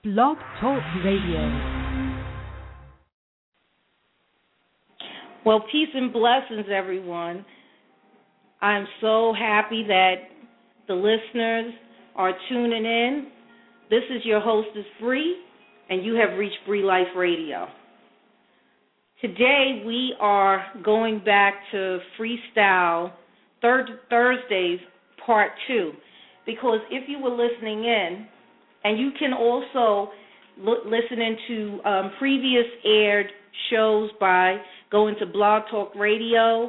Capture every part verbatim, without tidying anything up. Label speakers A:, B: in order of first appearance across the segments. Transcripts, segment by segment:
A: Blog Talk Radio.
B: Well, peace and blessings, everyone. I'm so happy that the listeners are tuning in. This is your hostess, Bree, and you have reached Bree Life Radio. Today, we are going back to Freestyle third, Thursdays, Part two, because if you were listening in, and you can also look, listen into um, previous aired shows by going to blogtalkradio.com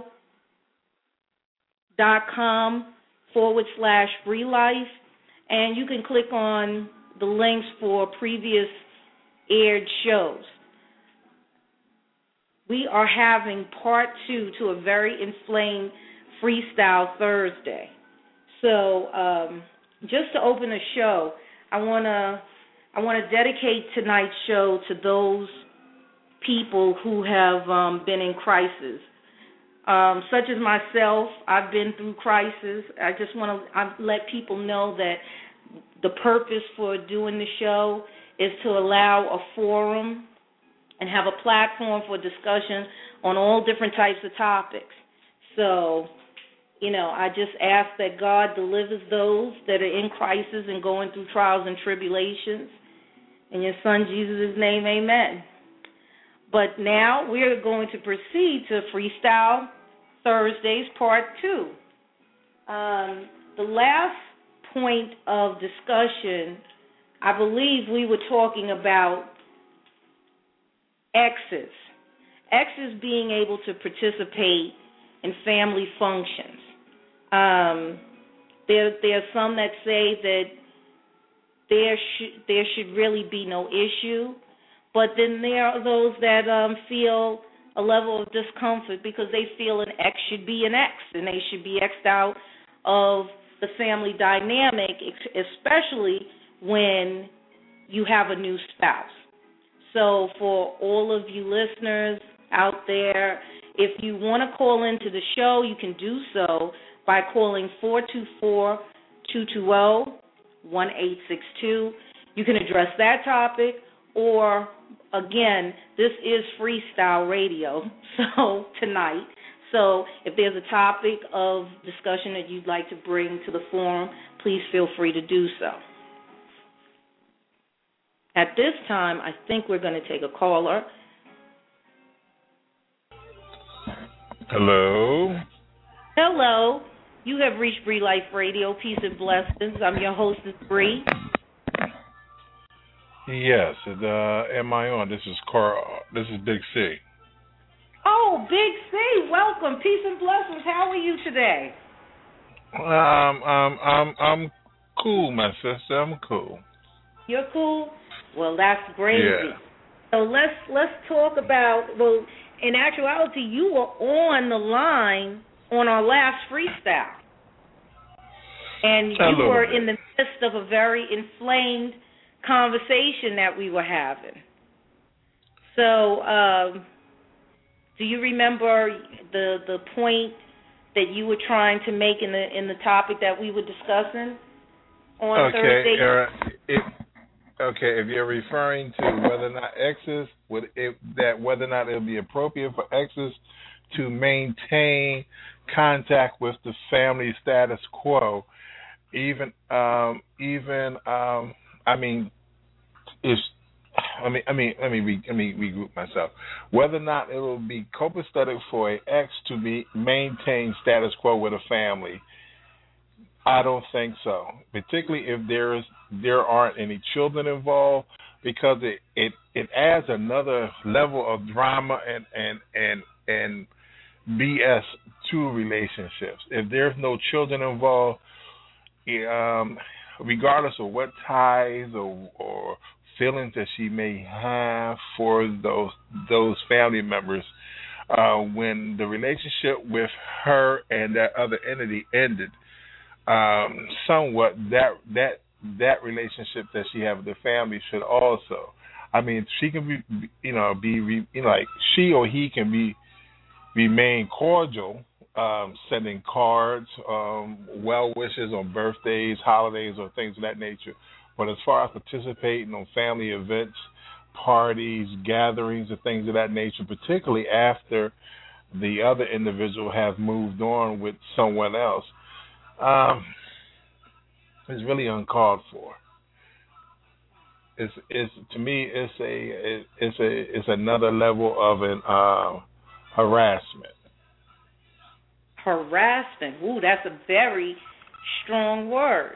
B: forward slash Bree Life, and you can click on the links for previous aired shows. We are having part two to a very inflamed Freestyle Thursday. So um, just to open the show, I want to I want to dedicate tonight's show to those people who have um, been in crisis. Um, such as myself, I've been through crisis. I just want to let people know that the purpose for doing the show is to allow a forum and have a platform for discussion on all different types of topics. So, you know, I just ask that God delivers those that are in crisis and going through trials and tribulations. In your Son Jesus' name, amen. But now we're going to proceed to Freestyle Thursdays Part two. Um, the last point of discussion, I believe we were talking about exes. Exes being able to participate in family functions. Um, there, there are some that say that there should there should really be no issue, but then there are those that um, feel a level of discomfort because they feel an ex should be an ex and they should be exed out of the family dynamic, especially when you have a new spouse. So for all of you listeners out there, if you want to call into the show, you can do so by calling four two four, two two zero, one eight six two. You can address that topic, or, again, this is Freestyle Radio, so tonight. So if there's a topic of discussion that you'd like to bring to the forum, please feel free to do so. At this time, I think we're going to take a caller.
C: Hello.
B: Hello. You have reached Bree Life Radio. Peace and blessings. I'm your hostess, Bree.
C: Yes. Uh, am I on? This is Carl. This is Big C.
B: Oh, Big C. Welcome. Peace and blessings. How are you today?
C: Um, um, I'm, I'm cool, my sister. I'm cool.
B: You're cool? Well, that's gravy.
C: Yeah.
B: So let's let's talk about. Well, in actuality, you were on the line on our last freestyle. And you were
C: bit.
B: in the midst of a very inflamed conversation that we were having. So, um, do you remember the the point that you were trying to make in the in the topic that we were discussing on
C: okay,
B: Thursday?
C: Uh, if, okay, if you're referring to whether or not exes would it, that whether or not it would be appropriate for exes to maintain contact with the family status quo, even um, even um, I mean, is I mean I mean let me re, let me regroup myself. Whether or not it will be copacetic for an ex to be maintain status quo with a family, I don't think so. Particularly if there is there aren't any children involved, because it, it, it adds another level of drama and and and and B S to relationships. If there's no children involved, um, regardless of what ties or, or feelings that she may have for those those family members, uh, when the relationship with her and that other entity ended, um, somewhat that that that relationship that she has with the family should also. I mean, she can be, you know, be you know, like she or he can be. remain cordial, um, sending cards, um, well wishes on birthdays, holidays, or things of that nature. But as far as participating on family events, parties, gatherings, and things of that nature, particularly after the other individual have moved on with someone else, um, is really uncalled for. It's, it's to me, it's a it's a it's another level of an uh, harassment.
B: Harassment. Ooh, that's a very strong word.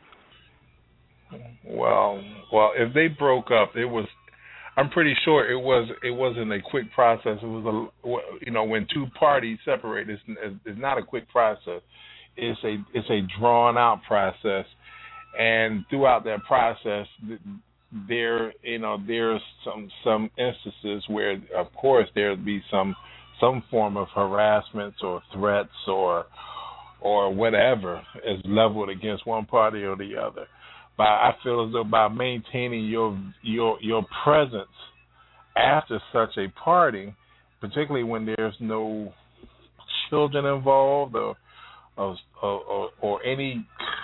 C: Well, well, if they broke up, it was. I'm pretty sure it was. It wasn't a quick process. It was a, you know, when two parties separate, it's, it's not a quick process. It's a it's a drawn out process, and throughout that process, there you know there's some some instances where, of course, there'll be some some form of harassment or threats or or whatever is leveled against one party or the other. But I feel as though by maintaining your your your presence after such a party, particularly when there's no children involved or or, or, or any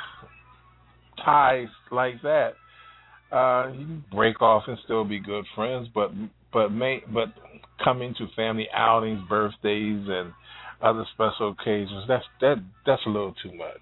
C: ties like that, uh, you can break off and still be good friends. But but may, but coming to family outings, birthdays, and other special occasions, that's that that's a little too much.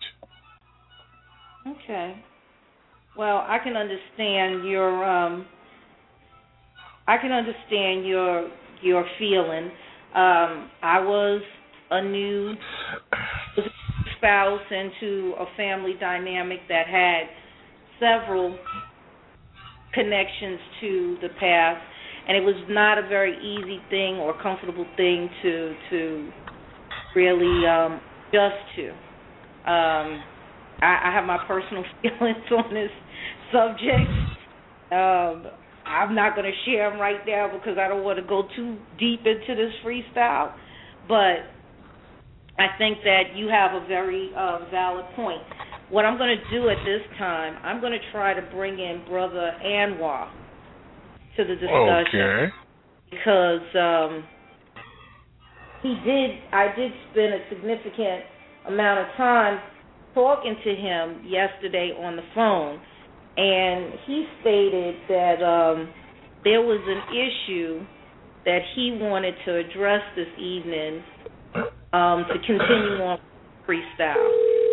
B: Okay. Well, I can understand your um, I can understand your your feeling. Um, I was a new spouse into a family dynamic that had several connections to the past, and it was not a very easy thing or comfortable thing to to really um, adjust to. Um, I, I have my personal feelings on this subject. Um, I'm not going to share them right now because I don't want to go too deep into this freestyle, but I think that you have a very uh, valid point. What I'm going to do at this time, I'm going to try to bring in Brother Anwar to the discussion.
C: Okay.
B: Because um, he did, I did spend a significant amount of time talking to him yesterday on the phone, and he stated that um, there was an issue that he wanted to address this evening um, to continue on freestyle.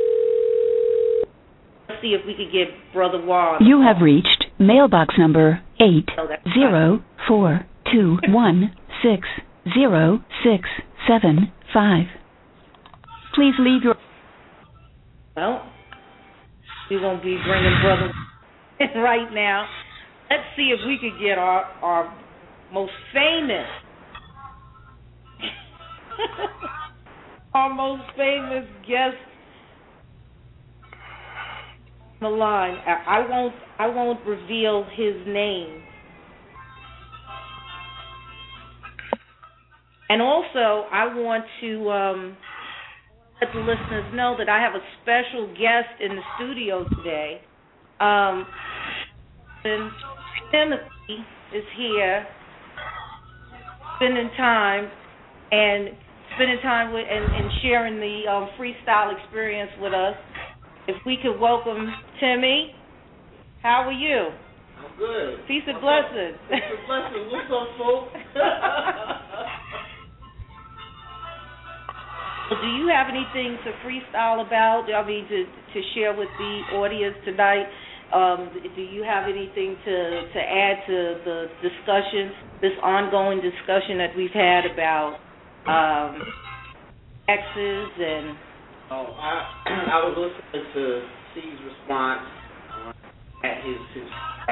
B: Let's see if we could get Brother Wall.
A: You have reached mailbox number eight zero four two one six zero six seven five. Please leave your...
B: Well, we're going to be bringing Brother in right now. Let's see if we could get our, our most famous, our most famous guest on the line. I, I won't, I won't reveal his name. And also, I want to um, let the listeners know that I have a special guest in the studio today. Um, and Timothy is here, spending time and spending time with and, and sharing the um, freestyle experience with us. If we could welcome Timmy, how are you?
D: I'm good.
B: Peace and blessings.
D: Peace and blessings. What's up, folks?
B: Do you have anything to freestyle about? I mean, to to share with the audience tonight? Um, do you have anything to, to add to the discussion, this ongoing discussion that we've had about um, exes and?
D: Oh, I I was listening to C's response uh, at his his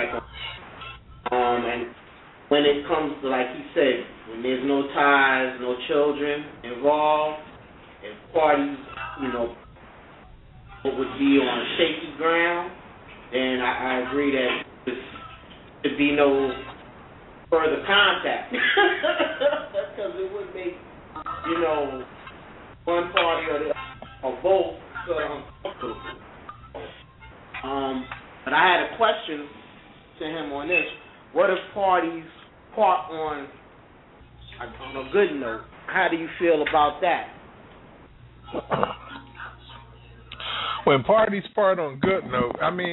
D: um, and when it comes to, like he said, when there's no ties, no children involved. If parties, you know, would be on shaky ground, then I, I agree that there should be no further contact. Because it would make, you know, one party or, the, or both sort of uncomfortable. Um, but I had a question to him on this. What if parties part on, on a good note? How do you feel about that?
C: When parties part on good note, I mean,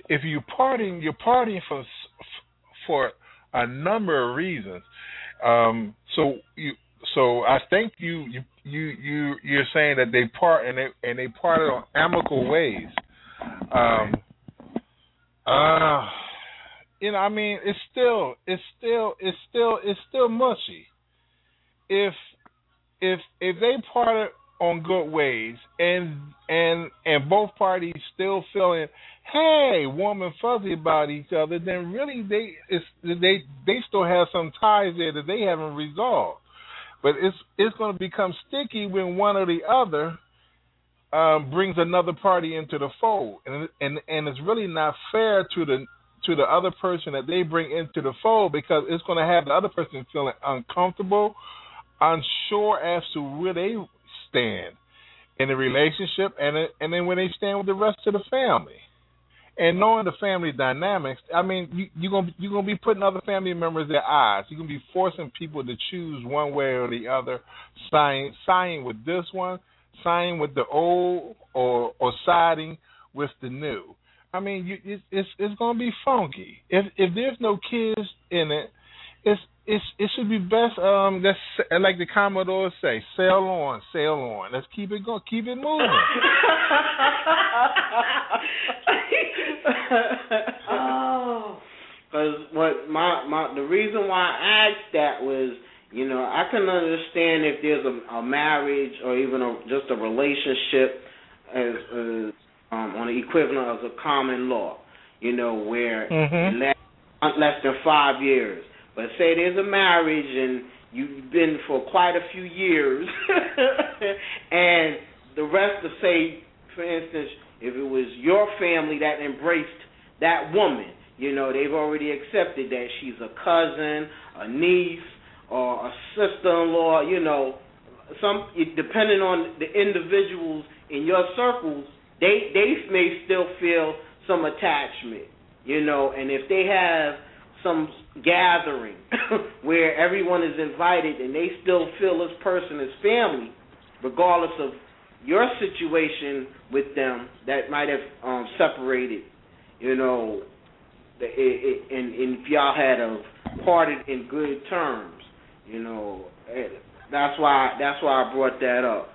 C: if you're partying, you're partying for for a number of reasons. Um, so you, so I think you you you you you're saying that they part and they and they parted on amicable ways. Um, uh, you know, I mean, it's still it's still it's still it's still mushy. If if if they parted on good ways and and and both parties still feeling, hey, warm and fuzzy about each other, then really they it's they they still have some ties there that they haven't resolved. But it's it's going to become sticky when one or the other um, brings another party into the fold, and and and it's really not fair to the to the other person that they bring into the fold, because it's going to have the other person feeling uncomfortable, unsure as to where they stand in the relationship, and it, and then when they stand with the rest of the family, and knowing the family dynamics, I mean, you, you're gonna you're gonna be putting other family members at odds. You're gonna be forcing people to choose one way or the other, siding siding with this one, siding with the old, or or siding with the new. I mean, you, it, it's it's gonna be funky. If if there's no kids in it, it's It's, it should be best. Um, let's like the Commodore say, sail on, sail on. Let's keep it going, keep it moving.
D: Oh, because what my my the reason why I asked that was, you know, I can understand if there's a, a marriage or even a, just a relationship as, as um, on the equivalent of the common law, you know, where
C: mm-hmm.
D: less, less than five years. But say there's a marriage and you've been for quite a few years, and the rest of, say, for instance, if it was your family that embraced that woman, you know, they've already accepted that she's a cousin, a niece, or a sister-in-law, you know, some depending on the individuals in your circles, they, they may still feel some attachment, you know, and if they have some gathering where everyone is invited and they still feel this person is family, regardless of your situation with them that might have um, separated, you know, it, it, and, and if y'all had a parted in good terms, you know, that's why that's why I brought that up.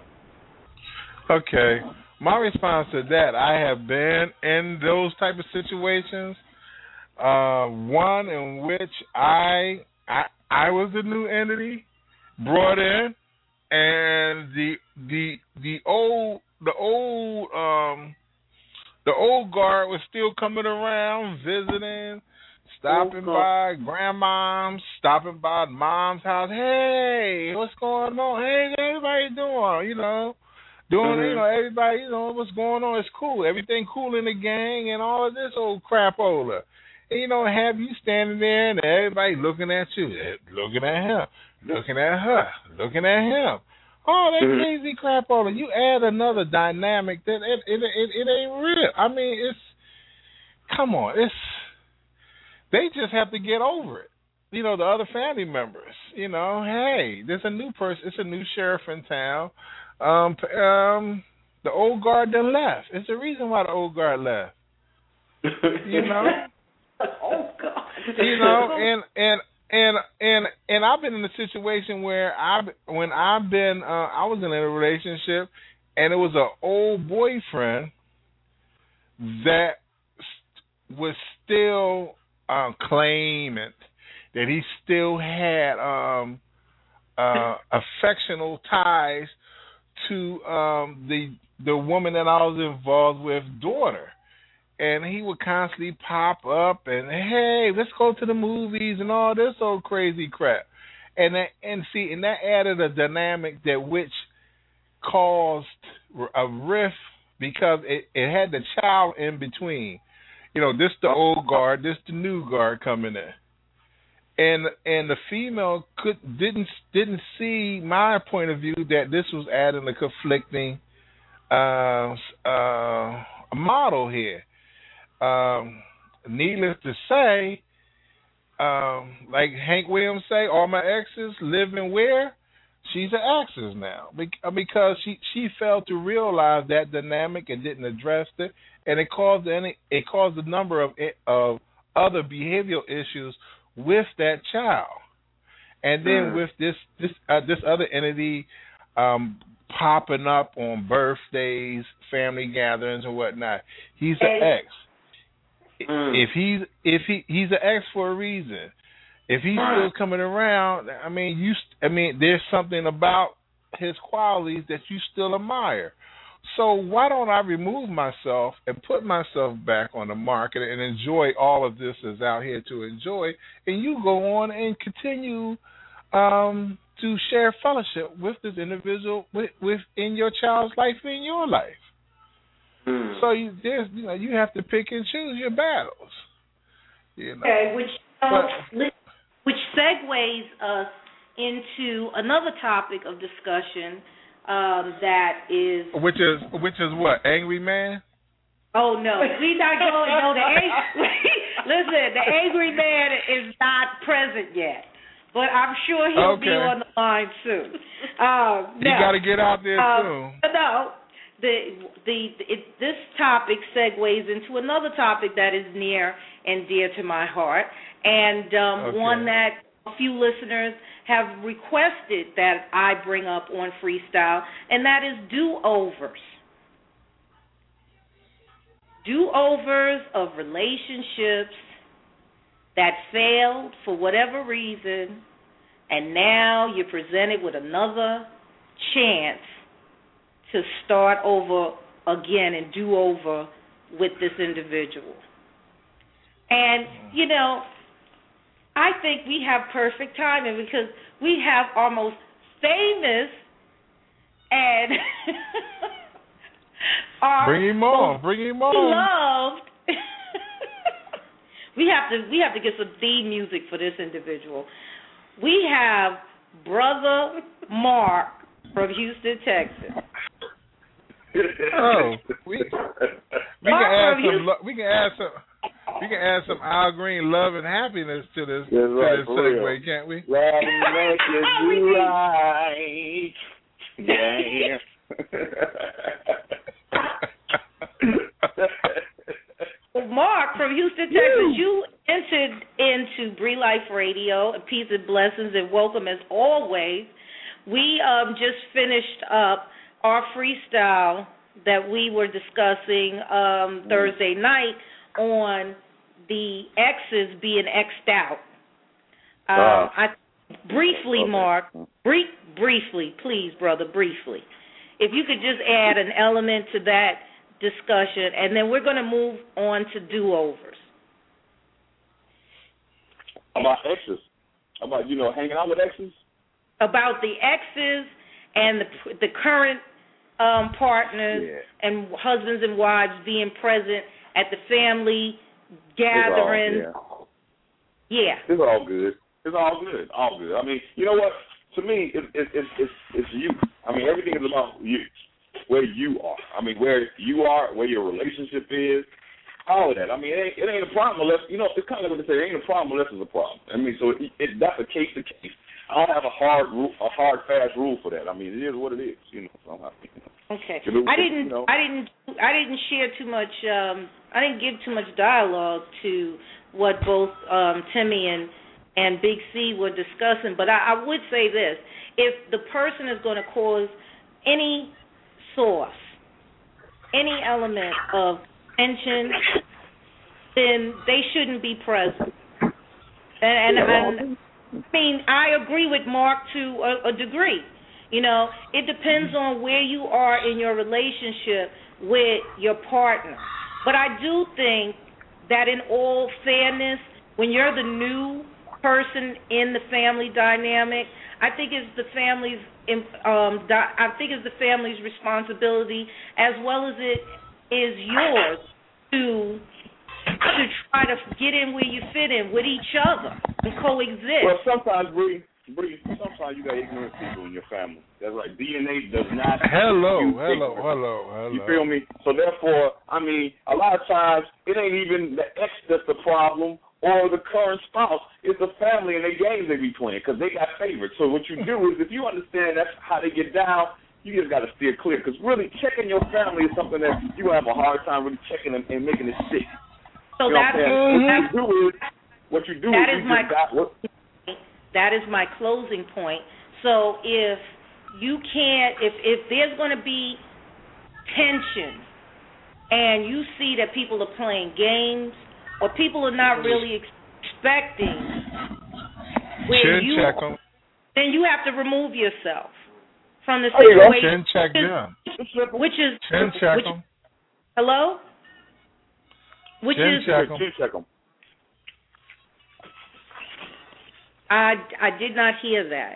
C: Okay, my response to that, I have been in those type of situations. Uh, one in which I, I I was the new entity brought in, and the the the old the old um the old guard was still coming around, visiting, stopping by grandmom's, stopping by mom's house. Hey, what's going on? Hey, everybody doing? You know, doing mm-hmm. you know everybody you know what's going on? It's cool. Everything cool in the gang and all of this old crapola. And, you know, have you standing there and everybody looking at you, looking at him, looking at her, looking at him. Oh, that mm-hmm. crazy crap on it. You add another dynamic that it it, it it ain't real. I mean, it's, come on, it's, they just have to get over it. You know, the other family members, you know, hey, there's a new person, it's a new sheriff in town. Um, um, the old guard done left. It's the reason why the old guard left. You know?
D: Oh God!
C: You know, and and and and and I've been in a situation where I, when I've been, uh, I was in a relationship, and it was an old boyfriend that was still um, claiming that he still had um, uh, affectional ties to um, the the woman that I was involved with, daughter. And he would constantly pop up and, hey, let's go to the movies and all this old crazy crap. And that, and see, and that added a dynamic that which caused a rift because it, it had the child in between. You know, this the old guard, this the new guard coming in. And and the female could didn't didn't see my point of view that this was adding a conflicting uh, uh, model here. Um, needless to say, um, like Hank Williams say, all my exes live in where? she's an Axis now because she she failed to realize that dynamic and didn't address it, and it caused any it caused a number of of other behavioral issues with that child, and then mm. with this this uh, this other entity um, popping up on birthdays, family gatherings, and whatnot. He's an X. Mm. If he's if he he's an X for a reason. If he's still coming around, I mean, you. I mean, there's something about his qualities that you still admire. So why don't I remove myself and put myself back on the market and enjoy all of this that's out here to enjoy, and you go on and continue um, to share fellowship with this individual with, within your child's life and in your life. Mm. So you, there's, you know, you have to pick and choose your battles. You know?
B: Okay, which. Uh, but, Which segues us into another topic of discussion um, that is
C: which is which is what, Angry Man?
B: Oh no, we not going. No, the angry, listen, the Angry Man is not present yet, but I'm sure he'll
C: okay.
B: be on the line soon. Um,
C: you
B: no.
C: got to get out there
B: um,
C: soon.
B: No, the the it, this topic segues into another topic that is near and dear to my heart. And um, okay. one that a few listeners have requested that I bring up on Freestyle, and that is do-overs. Do-overs of relationships that failed for whatever reason, and now you're presented with another chance to start over again and do over with this individual. And, you know, I think we have perfect timing because we have our most famous and our
C: bring him on, bring him on.
B: Loved. we have to we have to get some theme music for this individual. We have Brother Mark from Houston, Texas.
C: Oh, we we can add some we can add some. We can add some Al Green love and happiness to this,
E: That's
C: to
E: right,
C: this segue, can't we?
E: Love and make you do right. Yeah.
B: Well, Mark from Houston, Texas, you entered into Bree Life Radio, and peace and blessings and welcome as always. We um, just finished up our freestyle that we were discussing um, Thursday night on the X's being X'd out. Uh, uh, I briefly, okay. Mark, brief, briefly, please, brother, briefly. If you could just add an element to that discussion, and then we're going to move on to do-overs.
E: About X's? About, you know, hanging out with X's?
B: About the X's and the the current um, partners
E: yeah.
B: and husbands and wives being present at the family gathering.
E: It's all, yeah. yeah. It's all good. It's all good. All good. I mean, you know what? To me, it, it, it, it's it's you. I mean, everything is about you, where you are. I mean, where you are, where your relationship is, all of that. I mean, it ain't, it ain't a problem unless, you know, it's kind of like what they say, it ain't a problem unless it's a problem. I mean, so it, it, that's a case to case. I don't have a hard rule, a hard fast rule for that. I mean, it is what it is, you know. So I'm, you know.
B: Okay. I didn't.
E: You know.
B: I didn't. I didn't share too much. Um, I didn't give too much dialogue to what both um, Timmy and and Big C were discussing. But I, I would say this: if the person is going to cause any source, any element of tension, then they shouldn't be present. And, and, and I mean, I agree with Mark to a, a degree. You know, it depends on where you are in your relationship with your partner. But I do think that in all fairness, when you're the new person in the family dynamic, I think it's the family's um, I think it's the family's responsibility as well as it is yours to to try to get in where you fit in with each other and coexist.
E: Well, sometimes, Bree, Bree, sometimes you got ignorant people in your family. That's right. D N A does not.
C: Hello, hello, hello, hello.
E: You feel me? So therefore, I mean, a lot of times it ain't even the X that's the problem, or the current spouse is the family and the games they be playing because they got favorites. So what you do is if you understand that's how they get down, you just got to steer clear because really checking your family is something that you have a hard time really checking and, and making it stick.
B: So
E: you know
B: that's,
E: what, what you do is what you do
B: that
E: is
B: is
E: you
B: my
E: just got what.
B: That is my closing point. So if you can't, if if there's going to be tension, and you see that people are playing games, or people are not really expecting, where you,
C: check them.
B: then you have to remove yourself from the
E: There you go.
B: situation.
C: Chin check them.
B: Which is
C: Chin check
B: which,
C: them.
B: hello. Which
C: Chin
B: is
C: check them.
E: Chin check them.
B: I I did not hear that.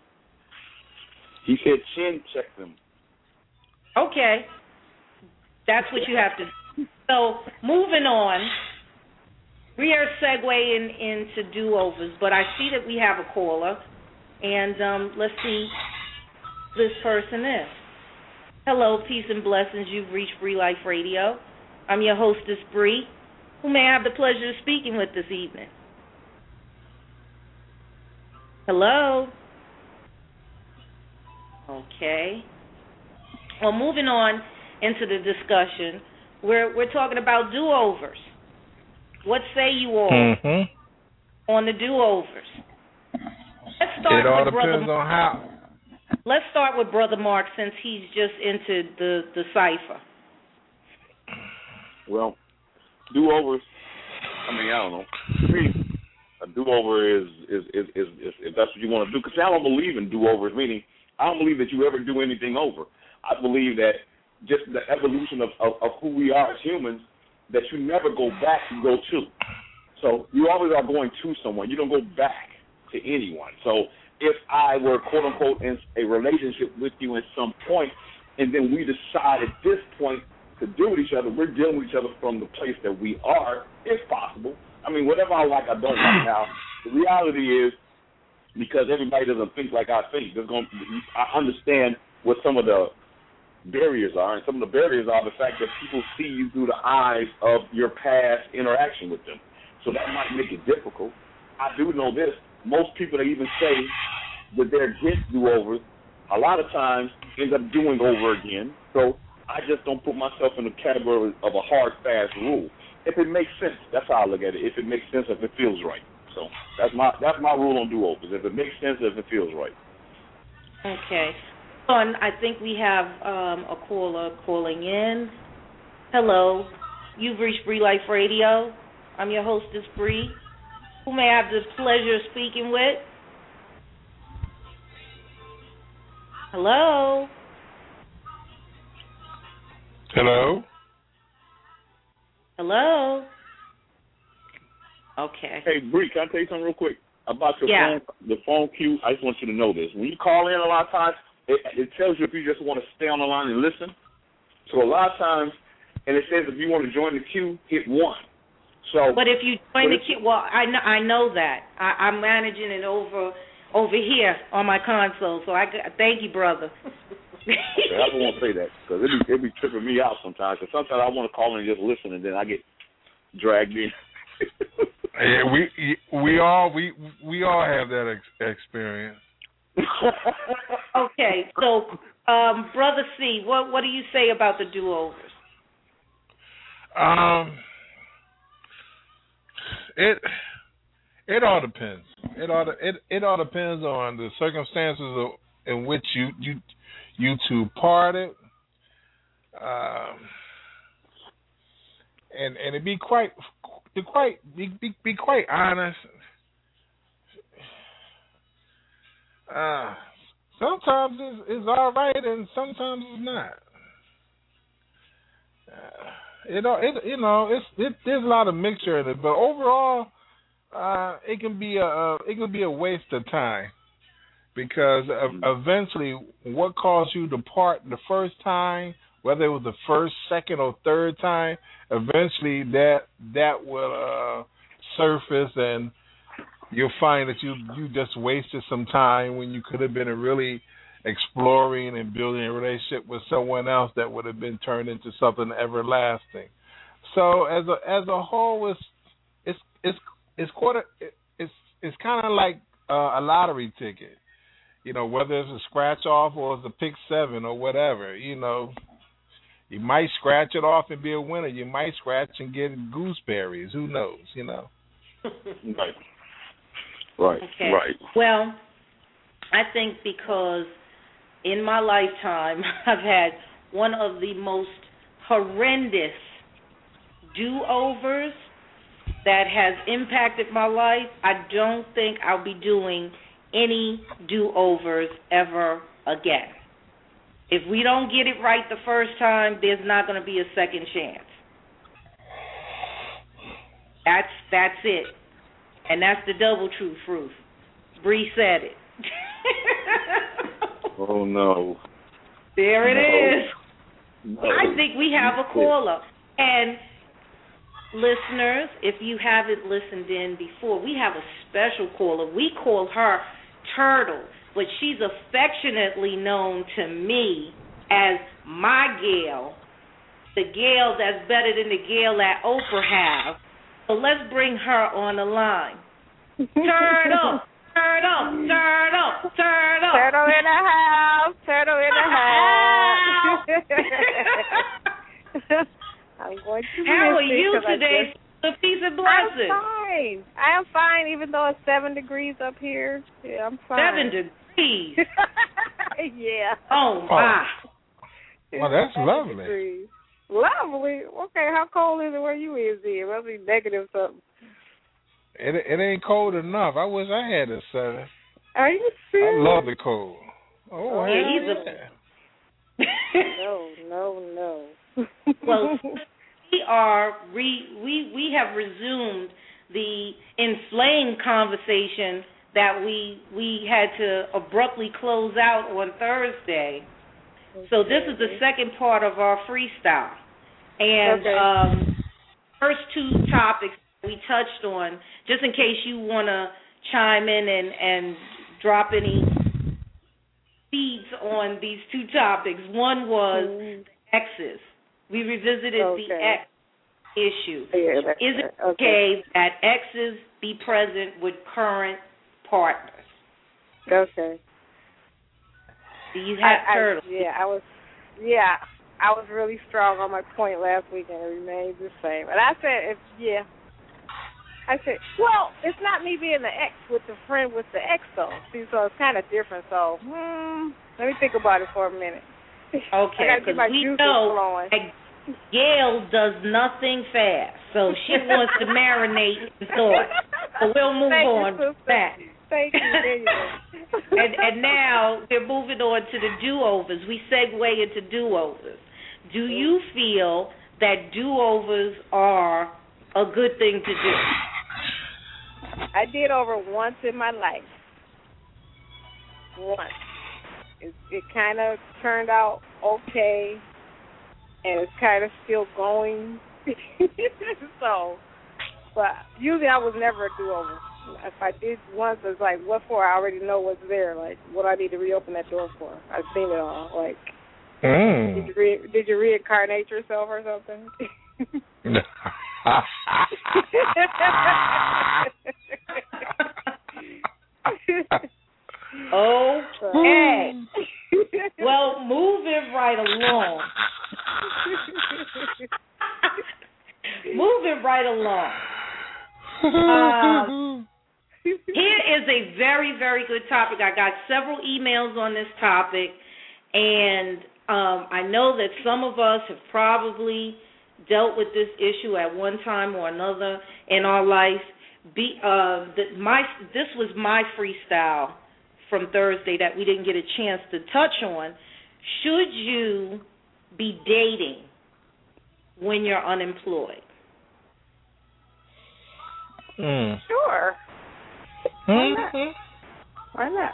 E: He said chin check them.
B: Okay. That's what you have to do. So, moving on, we are segueing into do-overs, but I see that we have a caller, and um, let's see who this person is. Hello, peace and blessings. You've reached Bree Life Radio. I'm your hostess, Bree, who may I have the pleasure of speaking with this evening. Hello? Okay. Well, moving on into the discussion, we're we're talking about do-overs. What say you all
C: Mm-hmm.
B: on the do-overs? Let's start
C: It all
B: with
C: depends
B: Brother
C: on how.
B: Let's start with Brother Mark since he's just into the, the cipher.
E: Well, do-overs, I mean, I don't know. To me, a do-over is, is, is, is, is if that's what you want to do. Because I don't believe in do-overs, meaning I don't believe that you ever do anything over. I believe that just the evolution of, of, of who we are as humans, that you never go back, you go to. So you always are going to someone. You don't go back to anyone. So if I were, quote-unquote, in a relationship with you at some point, and then we decide at this point to deal with each other, we're dealing with each other from the place that we are, if possible. I mean, whatever I like, I don't like. Now, the reality is, because everybody doesn't think like I think, there's going to, I understand what some of the barriers are, and some of the barriers are the fact that people see you through the eyes of your past interaction with them. So that might make it difficult. I do know this. Most people that even say that they're against do-overs, a lot of times end up doing over again. So I just don't put myself in the category of a hard, fast rule. If it makes sense, that's how I look at it. If it makes sense, if it feels right. So that's my that's my rule on do-overs. If it makes sense, if it feels right.
B: Okay. And I think we have um, a caller calling in. Hello. You've reached Bree Life Radio. I'm your hostess, Bree. Who may I have the pleasure of speaking with? Hello.
C: Hello?
B: Hello. Okay.
E: Hey, Bree, can I tell you something real quick about your
B: Yeah.
E: phone, the phone queue? I just want you to know this. When you call in a lot of times, it, it tells you if you just want to stay on the line and listen. So a lot of times, and it says if you want to join the queue, hit one. So,
B: but if you join the queue, well, I know, I know that. I, I'm managing it over over here on my console. So I thank you, brother.
E: I don't want to say that because it be, it be tripping me out sometimes. Because sometimes I want to call in and just listen, and then I get dragged in.
C: Yeah, we we all we we all have that ex- experience.
B: Okay, so um, Brother C, what what do you say about the do-overs?
C: Um, it it all depends. It all it it all depends on the circumstances of, in which you you you two parted. Um, and and to be quite to quite be, be be quite honest. Uh, sometimes it's, it's all right, and sometimes it's not. Uh, it, it you know it's it, there's a lot of mixture in it, but overall, uh, it can be a, a it can be a waste of time because eventually, what caused you to part the first time, whether it was the first, second, or third time, eventually that that will uh, surface and you'll find that you you just wasted some time when you could have been really exploring and building a relationship with someone else that would have been turned into something everlasting. So as a as a whole, it's it's it's it's quarter. It, it's it's kind of like uh, a lottery ticket. You know, whether it's a scratch off or it's a pick seven or whatever. You know, you might scratch it off and be a winner. You might scratch and get gooseberries. Who knows? You know.
E: Right. Right.
B: Okay.
E: Right.
B: Well, I think because in my lifetime I've had one of the most horrendous do-overs that has impacted my life. I don't think I'll be doing any do-overs ever again. If we don't get it right the first time, there's not going to be a second chance. That's that's it. And that's the double truth, Ruth. Bree said it.
E: Oh, no.
B: There it
E: no.
B: is.
E: No.
B: I think we have a caller. And listeners, if you haven't listened in before, we have a special caller. We call her Turtle, but she's affectionately known to me as my Gail, the Gail that's better than the Gail that Oprah has. So let's bring her on the line. Turtle, turtle, turtle, turtle.
F: Turtle in the house, turtle in the house. I'm going to
B: How are you
F: just,
B: today? The peace and blessings.
F: I'm fine. I am fine, even though it's seven degrees up here. Yeah, I'm fine.
B: Seven degrees.
F: Yeah.
B: Oh my.
C: Well, that's
F: seven
C: lovely.
F: Degrees. Lovely. Okay, how cold is it where you is then? It must be negative something.
C: It it ain't cold enough. I wish I had a seven.
F: Are you serious?
C: I love the cold. Oh,
B: yeah,
C: hell
B: he's
C: yeah.
B: a.
F: No, no, no.
B: Well, we are re, we we have resumed the inflamed conversation that we we had to abruptly close out on Thursday. Okay. So this is the second part of our freestyle, and
F: okay.
B: um, first two topics we touched on, just in case you want to chime in and, and drop any feeds on these two topics. One was mm. exes. We revisited
F: okay.
B: the ex issue.
F: Yeah,
B: Is it
F: okay.
B: okay that exes be present with current partners?
F: Okay.
B: Do you have
F: I,
B: turtles?
F: I, yeah, I was. Yeah, I was really strong on my point last week, and it remains the same. And I said, if yeah, I said, well, it's not me being the ex with the friend with the ex though. See, so it's kind of different. So, hmm, let me think about it for a minute.
B: Okay, because we know that Gail does nothing fast, so she wants to marinate in thought. So we'll move
F: Thank
B: on
F: you,
B: to that.
F: Thank you. There you go.
B: and, and now we're moving on to the do-overs. We segue into do-overs. Do you feel that do-overs are a good thing to do?
F: I did over once in my life. Once. It, it kind of turned out okay, and it's kind of still going. So, but usually I was never a do-over. If I did once, it's like, what for? I already know what's there. Like, what I need to reopen that door for. I've seen it all. Like,
C: mm.
F: did you re- did you reincarnate yourself or something?
B: Okay. Well, moving right along. moving right along. Um, here is a very, very good topic. I got several emails on this topic, and um, I know that some of us have probably dealt with this issue at one time or another in our life. Be, uh, the, my, this was my freestyle from Thursday that we didn't get a chance to touch on. Should you be dating when you're unemployed?
C: Mm.
F: Sure. Why not?
C: Mm-hmm.
F: Why not?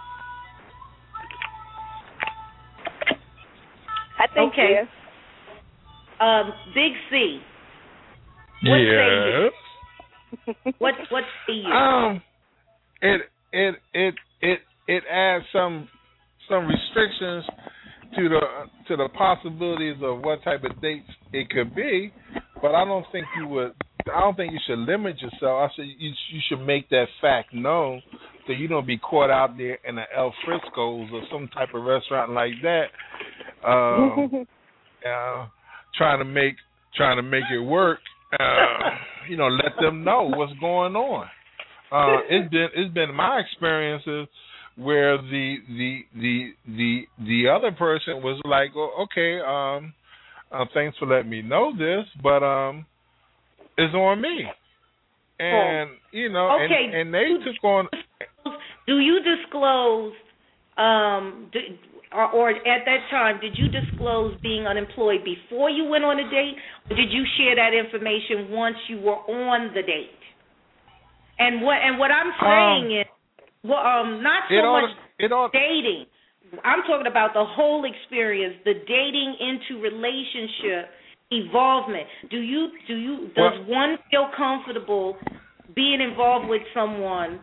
F: I think
B: okay.
F: yes.
B: Um, Big C. What
C: yes.
B: say you? What what say you?
C: Um, it it it it it adds some some restrictions to the to the possibilities of what type of dates it could be, but I don't think you would I don't think you should limit yourself. I said you you should make that fact known, so you don't be caught out there in the El Frisco's or some type of restaurant like that, um, uh, trying to make trying to make it work. Uh, you know, let them know what's going on. Uh, it's been it's been my experiences where the the the the the other person was like, oh, okay, um, uh, thanks for letting me know this, but um. It's on me, and you know,
B: okay.
C: and, and they took on.
B: Do you disclose, um, do, or, or at that time, did you disclose being unemployed before you went on a date, or did you share that information once you were on the date? And what and what I'm saying um, is, well, um, not so
C: ought,
B: much
C: it ought,
B: dating. I'm talking about the whole experience, the dating into relationship. Evolvement. Do you do you does well, one feel comfortable being involved with someone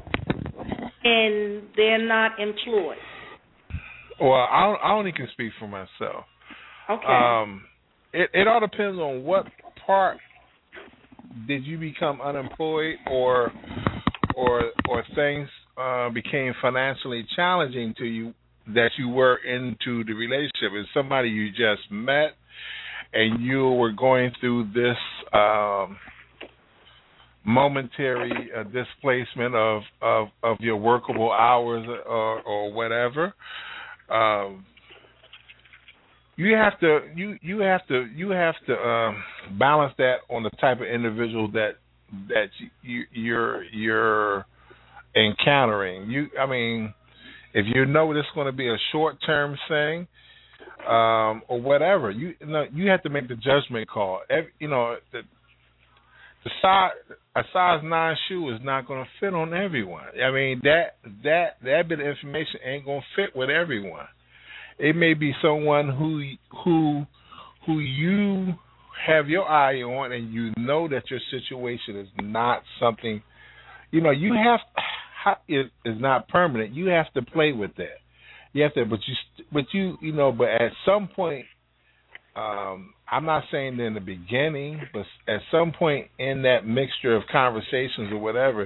B: and they're not employed?
C: Well, I, I only can speak for myself.
B: Okay.
C: Um, it it all depends on what part did you become unemployed, or or or things uh, became financially challenging to you that you were into the relationship. Is somebody you just met and you were going through this um, momentary uh, displacement of, of, of your workable hours or, or whatever, um, you have to you, you have to you have to um, balance that on the type of individual that that you, you're you're encountering. You, I mean, if you know this is going to be a short term thing. Um, or whatever, you, you know, you have to make the judgment call. Every, you know, the, the size a size nine shoe is not going to fit on everyone. I mean, that that that bit of information ain't going to fit with everyone. It may be someone who who who you have your eye on, and you know that your situation is not something. You know, you have it is not permanent. You have to play with that. You have to, but you, but you, you know, but at some point, um, I'm not saying in the beginning, but at some point in that mixture of conversations or whatever,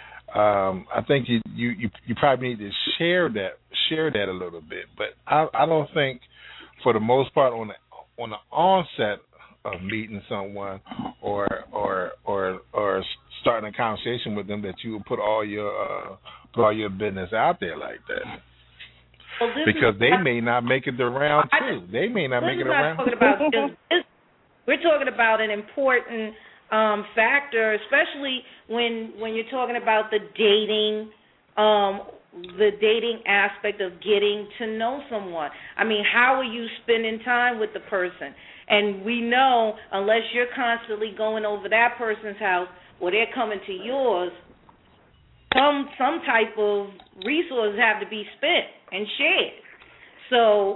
C: um, I think you, you, you, you probably need to share that, share that a little bit. But I, I don't think, for the most part, on the on the onset of meeting someone or or or or starting a conversation with them, that you would put all your uh, put all your business out there like that.
B: Well,
C: because they may not make it around too. They may not make it around.
B: Talking about just, we're talking about an important um, factor, especially when when you're talking about the dating, um, the dating aspect of getting to know someone. I mean, how are you spending time with the person? And we know, unless you're constantly going over that person's house or they're coming to yours, some some type of resources have to be spent and shared. So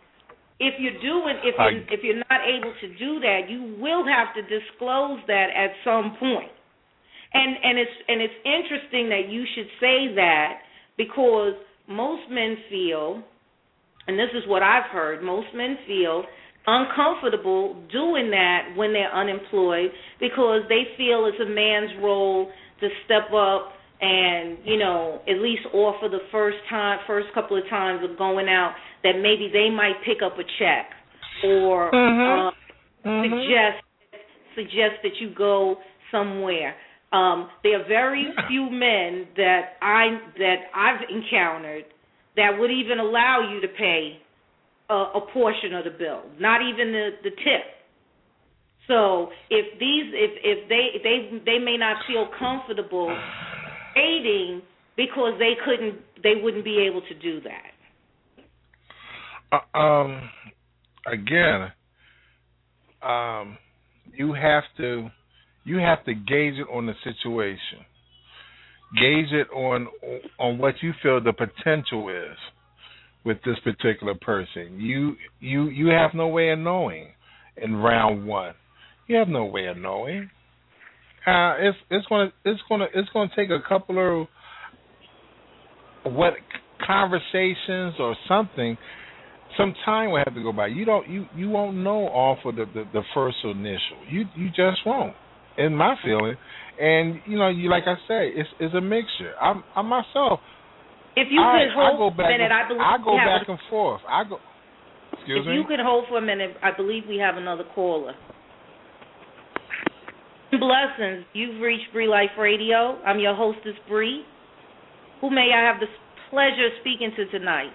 B: if you're doing, if you're, if you're not able to do that, you will have to disclose that at some point. And and it's and it's interesting that you should say that, because most men feel, and this is what I've heard, most men feel uncomfortable doing that when they're unemployed, because they feel it's a man's role to step up and, you know, at least offer the first time, first couple of times of going out, that maybe they might pick up a check or mm-hmm. uh, mm-hmm. suggest suggest that you go somewhere. Um, there are very few men that I that I've encountered that would even allow you to pay a, a portion of the bill, not even the, the tip. So if these if if they they they may not feel comfortable dating because they couldn't they wouldn't be able to do that.
C: Uh, um, again, um, you have to you have to gauge it on the situation. Gauge it on on what you feel the potential is with this particular person. You you you have no way of knowing in round one. You have no way of knowing. Uh, it's it's gonna it's gonna it's gonna take a couple of what conversations or something. Some time will have to go by. You don't you, you won't know off of the, the, the first initial. You you just won't. in my feeling. And you know, you like I say, it's it's a mixture. I'm I myself.
B: If you
C: I,
B: could hold
C: I go
B: for
C: back
B: a minute,
C: and,
B: I believe
C: I go
B: we have
C: back
B: a,
C: and forth. I go. Excuse
B: if
C: me.
B: you could hold for a minute, I believe we have another caller. Blessings. You've reached Bree Life Radio. I'm your hostess, Bree. Who may I have the pleasure of speaking to tonight?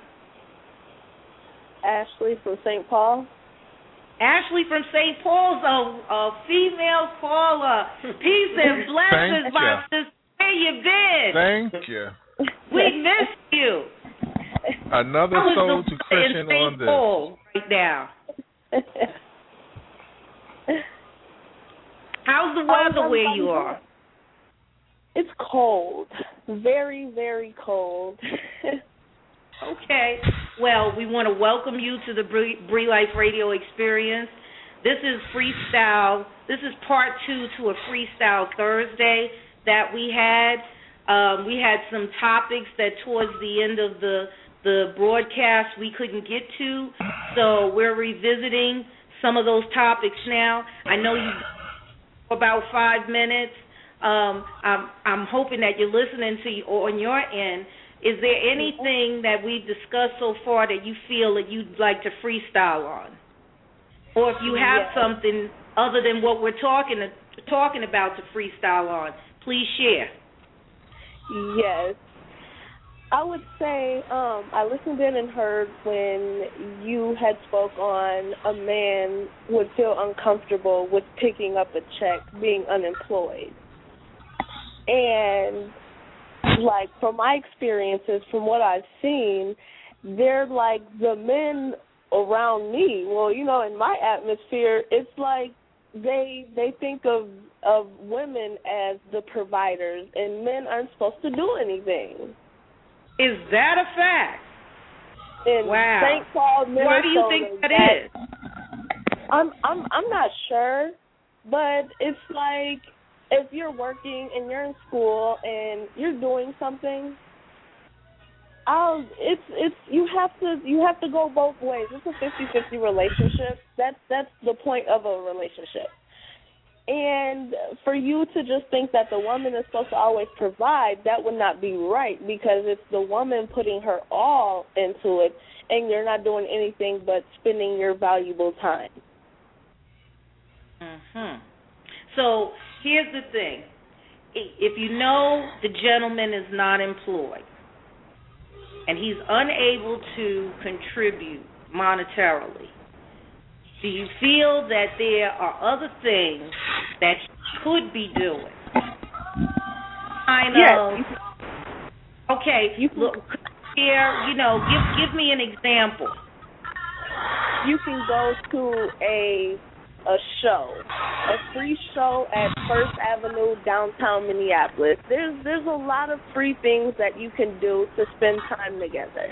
G: Ashley from Saint Paul.
B: Ashley from Saint Paul's, a, a female caller. Peace and blessings,
C: Thank
B: my
C: you.
B: sister. Where you been?
C: Thank you.
B: We missed you.
C: Another
B: I was
C: soul
B: the
C: to Christian
B: in
C: on
B: Saint
C: this.
B: Paul right now. How's the weather
G: How's
B: where you
G: doing?
B: are?
G: It's cold. Very, very cold.
B: Okay. Well, we want to welcome you to the Bree, Bree Life Radio experience. This is freestyle. This is part two to a Freestyle Thursday that we had. Um, we had some topics that towards the end of the the broadcast we couldn't get to, so we're revisiting some of those topics now. I know you about five minutes. Um, I'm, I'm hoping that you're listening to you on your end. Is there anything that we've discussed so far that you feel that you'd like to freestyle on? Or if you have
G: yes.
B: something other than what we're talking talking about to freestyle on, please share.
G: Yes. I would say um, I listened in and heard when you had spoke on a man would feel uncomfortable with picking up a check being unemployed. And, like, from my experiences, from what I've seen, they're like the men around me. Well, you know, in my atmosphere, it's like they they think of of women as the providers, and men aren't supposed to do anything.
B: Is that a fact?
G: In
B: wow.
G: Saint Paul, Minnesota.
B: Why do you think that, that is?
G: I'm I'm I'm not sure, but it's like if you're working and you're in school and you're doing something, I'll it's it's you have to you have to go both ways. It's a fifty-fifty relationship. That's that's the point of a relationship. And for you to just think that the woman is supposed to always provide, that would not be right, because it's the woman putting her all into it, and you're not doing anything but spending your valuable time.
B: Mhm. So here's the thing. If you know the gentleman is not employed and he's unable to contribute monetarily, do you feel that there are other things that he could be doing? Kind
G: yes.
B: of. Okay.
G: You
B: look here. You know, give give me an example.
G: You can go to a a show, a free show at First Avenue, downtown Minneapolis. There's there's a lot of free things that you can do to spend time together.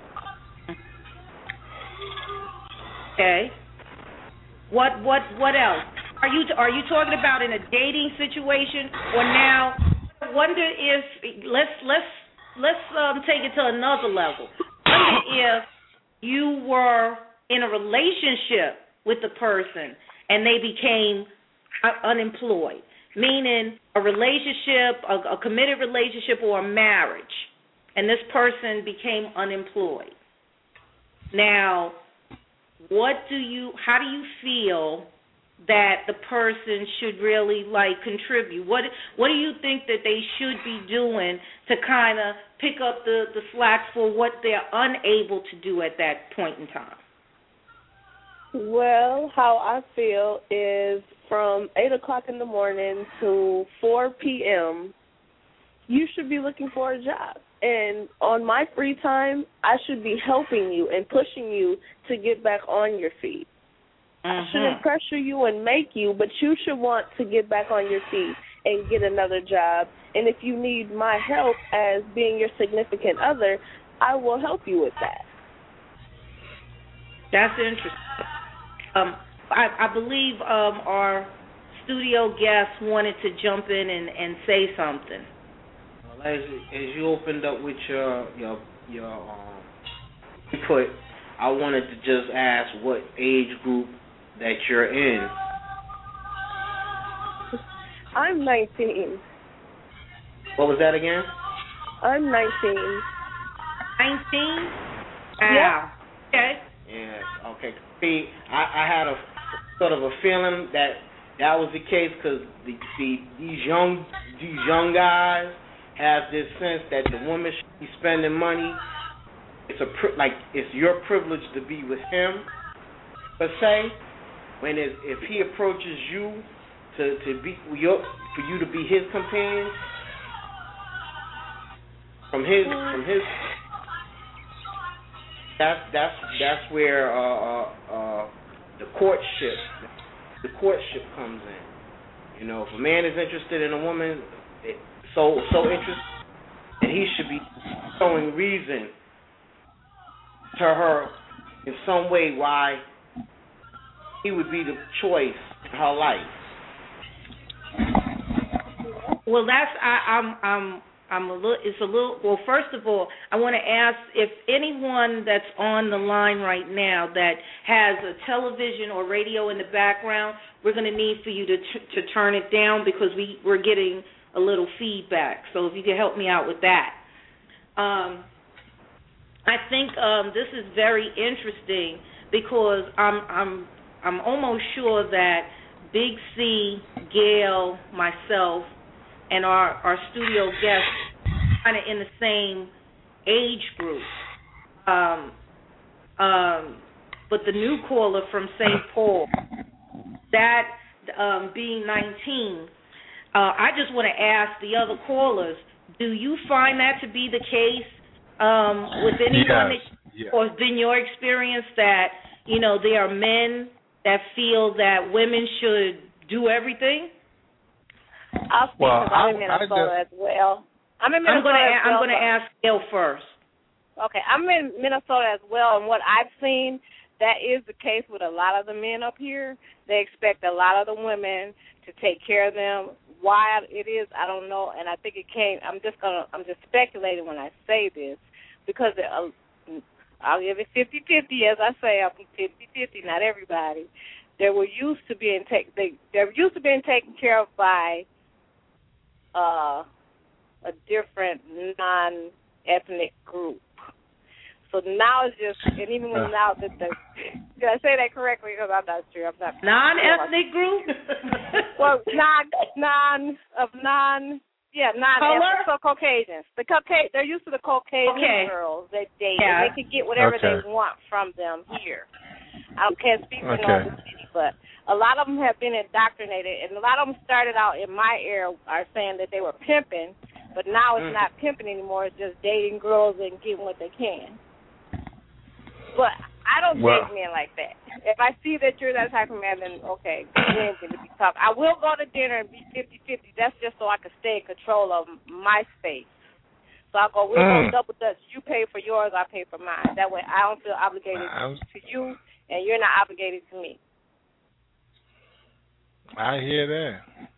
B: Okay. What what what else? Are you are you talking about in a dating situation, or now? I wonder if let's let's let's um, take it to another level. I wonder if you were in a relationship with the person and they became uh, unemployed, meaning a relationship, a, a committed relationship, or a marriage, and this person became unemployed. Now, what do you? How do you feel that the person should really like contribute? What What do you think that they should be doing to kind of pick up the, the slack for what they're unable to do at that point in time?
G: Well, how I feel is from eight o'clock in the morning to four p.m., you should be looking for a job. And on my free time, I should be helping you and pushing you to get back on your feet.
B: Mm-hmm.
G: I shouldn't pressure you and make you, but you should want to get back on your feet and get another job. And if you need my help as being your significant other, I will help you with that.
B: That's interesting. Um, I, I believe um, our studio guest wanted to jump in and, and say something.
D: Well, as as you opened up with your your your um, input, I wanted to just ask what age group that you're in.
G: I'm nineteen.
D: What was that again?
G: I'm nineteen.
B: nineteen? Wow.
G: Yep.
B: Okay.
D: Yeah, okay. See, I, I had a sort of a feeling that that was the case because the, the, these young these young guys have this sense that the woman should be spending money. It's a pri- like it's your privilege to be with him, per se. When it, if he approaches you to to be your for you to be his companion, from his from his that's that's that's where uh, uh, uh, the courtship the courtship comes in. You know, if a man is interested in a woman, it, so so interested, and he should be showing reason to her in some way why he would be the choice in her life.
B: Well, that's I, I'm I'm I'm a little. It's a little. Well, first of all, I want to ask if anyone that's on the line right now that has a television or radio in the background, we're going to need for you to t- to turn it down because we we're getting a little feedback. So if you could help me out with that. Um, I think um, this is very interesting because I'm I'm I'm almost sure that Big C, Gail, myself, and our, our studio guests kind of in the same age group. Um, um, but the new caller from Saint Paul, that um, being nineteen, uh, I just want to ask the other callers, do you find that to be the case um, with anyone,
C: yes,
B: that,
C: yes.
B: or has been your experience that, you know, there are men that feel that women should do everything?
G: I'll speak
C: Well,
G: because I'm
C: I,
G: in Minnesota
C: I
G: as well. I'm in Minnesota
B: I'm gonna,
G: as well.
B: I'm going to ask Gail first.
G: Okay, I'm in Minnesota as well, and what I've seen, that is the case with a lot of the men up here. They expect a lot of the women to take care of them. Why it is, I don't know, and I think it came. I'm just gonna, I'm just speculating when I say this because it, uh, I'll give it fifty-fifty, as I say. I'm fifty-fifty, not everybody. They were used to being take, they they're used to being taken care of by uh, a different non-ethnic group. So now it's just, and even when now that the, did I say that correctly? Because I'm not sure. I'm not
B: non-ethnic group.
G: Well, non, non of non, yeah, non-ethnic, so Caucasians. The Caucasian, they're used to the Caucasian
B: okay.
G: girls that date.
B: Yeah.
G: They can get whatever
C: okay.
G: they want from them here. I can't speak for
C: okay.
G: Northern City, but a lot of them have been indoctrinated, and a lot of them started out in my era are saying that they were pimping, but now it's mm. not pimping anymore. It's just dating girls and getting what they can. But I don't
C: well,
G: date men like that. If I see that you're that type of man, then okay, we ain't going to be tough. I will go to dinner and be fifty-fifty. That's just so I can stay in control of my space. So I'll go, we'll mm. go double dutch. You pay for yours, I pay for mine. That way I don't feel obligated I'm, to you, and you're not obligated to me.
C: I hear that.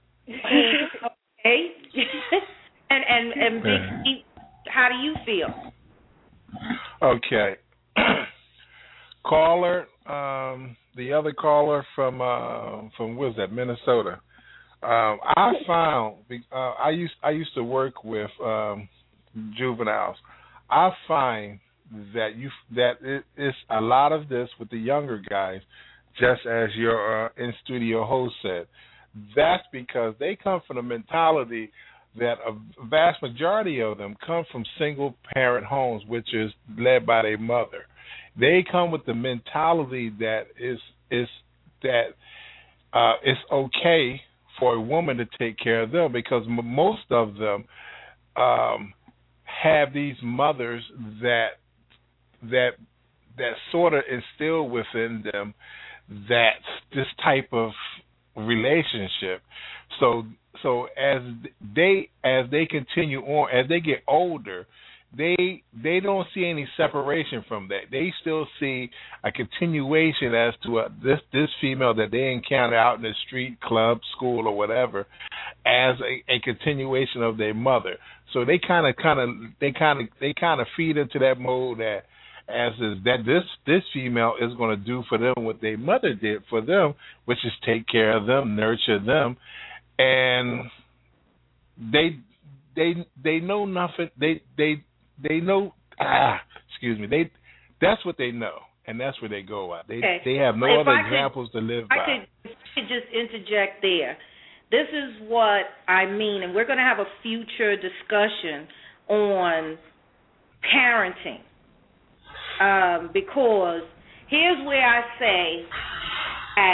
B: Okay. and and and Big C, how do you feel?
C: Okay. Caller, um, the other caller from uh, from what was that, Minnesota? Um, I found uh, I used I used to work with um, juveniles. I find that you that it, it's a lot of this with the younger guys, just as your uh, in studio host said. That's because they come from the mentality that a vast majority of them come from single parent homes, which is led by their mother. They come with the mentality that is is that uh, it's okay for a woman to take care of them because m- most of them um, have these mothers that that that sort of instill within them that this type of relationship. So so as they as they continue on, as they get older, they they don't see any separation from that. They still see a continuation as to a, this this female that they encounter out in the street, club, school, or whatever, as a, a continuation of their mother. So they kind of kind of they kind of they kind of feed into that mode that as is that this this female is going to do for them what their mother did for them, which is take care of them, nurture them, and they they they know nothing. They they they know. Ah, excuse me. They that's what they know, and that's where they go at. They
B: okay.
C: they have no
B: if
C: other
B: I
C: examples
B: could,
C: to live
B: I
C: by.
B: could, I could just interject there. This is what I mean, and we're going to have a future discussion on parenting, um, because here's where I say that,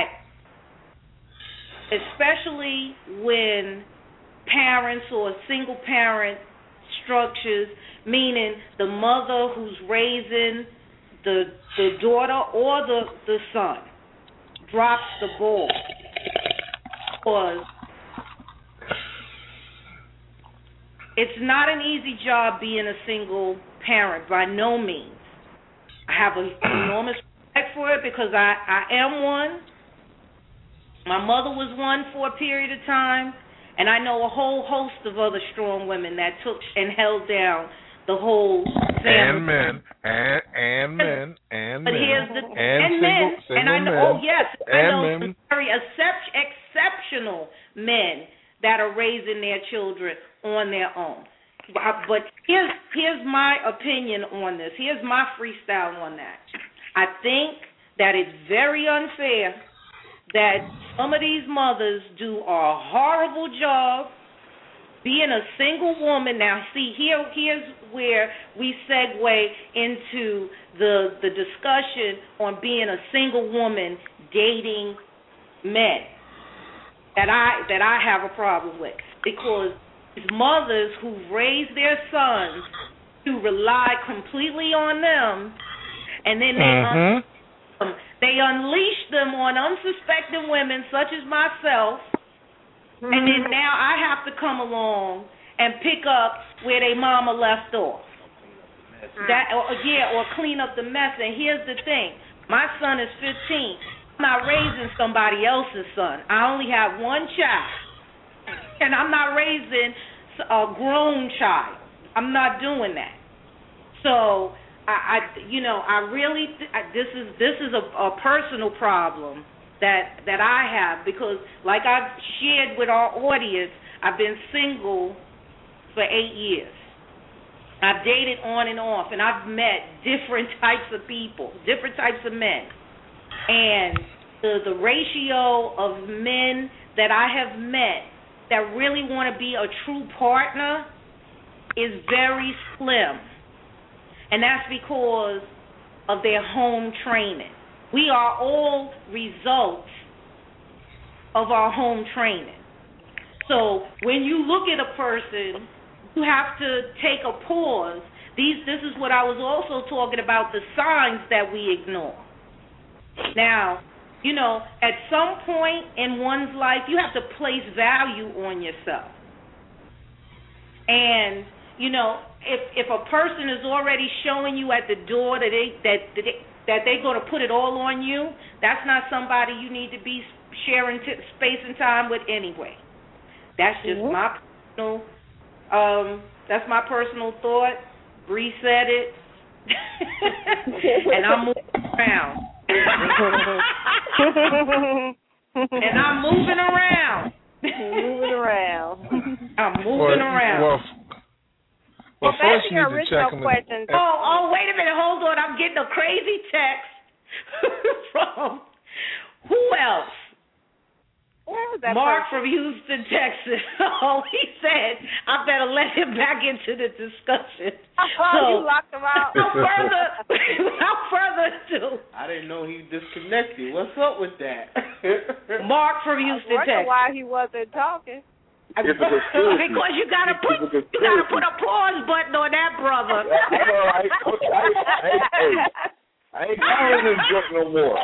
B: especially when parents or single parent structures, meaning the mother who's raising the the daughter or the, the son, drops the ball, because it's not an easy job being a single parent, by no means. I have an enormous respect for it because I, I am one. My mother was one for a period of time, and I know a whole host of other strong women that took and held down the whole family.
C: And men, and, and men, and
B: but
C: men,
B: here's the,
C: and,
B: and
C: single,
B: men,
C: single
B: and I know,
C: men,
B: oh yes, I know
C: men.
B: some very excep- exceptional men that are raising their children on their own. But here's here's my opinion on this. Here's my freestyle on that. I think that it's very unfair that some of these mothers do a horrible job being a single woman. Now, see, here here's where we segue into the the discussion on being a single woman dating men that I that I have a problem with, because these mothers who raise their sons to rely completely on them, and then they
C: mm-hmm.
B: un- they unleash them on unsuspecting women such as myself, mm-hmm. and then now I have to come along and pick up where they mama left off. That or, yeah, or clean up the mess. And here's the thing: my son is fifteen. I'm not raising somebody else's son. I only have one child, and I'm not raising a grown child. I'm not doing that. So, I, I you know, I really th- I, this is this is a, a personal problem that that I have, because, like I've shared with our audience, I've been single for eight years. I've dated on and off, and I've met different types of people, different types of men. And the the ratio of men that I have met that really want to be a true partner is very slim. And that's because of their home training. We are all results of our home training. So when you look at a person, you have to take a pause. These, this is what I was also talking about, the signs that we ignore. Now, you know, at some point in one's life, you have to place value on yourself. And, you know, if if a person is already showing you at the door that they that that, they, that they're going to put it all on you, that's not somebody you need to be sharing t- space and time with anyway. That's just mm-hmm. my personal, um, that's my personal thought. Bree said it, and I'm moving around. And I'm moving around.
F: Moving around.
B: I'm moving
C: well,
B: around.
C: Well, well,
F: well back to your
C: to
F: original
C: check
F: question.
B: Oh, oh, wait a minute. Hold on. I'm getting a crazy text from who else?
F: Where was that
B: Mark
F: person?
B: from Houston, Texas. Oh, he said I better let him back into the discussion.
F: Oh,
B: so,
F: you locked him out.
B: Without further, without further ado.
D: I didn't know he disconnected. What's up with that?
B: Mark from Houston,
F: I
B: Texas.
F: why he wasn't talking.
E: It's a conspiracy.
B: Because you gotta put you gotta put a pause button on that, brother.
E: That's all right. Okay. I, I, hey, I ain't calling this joke no more.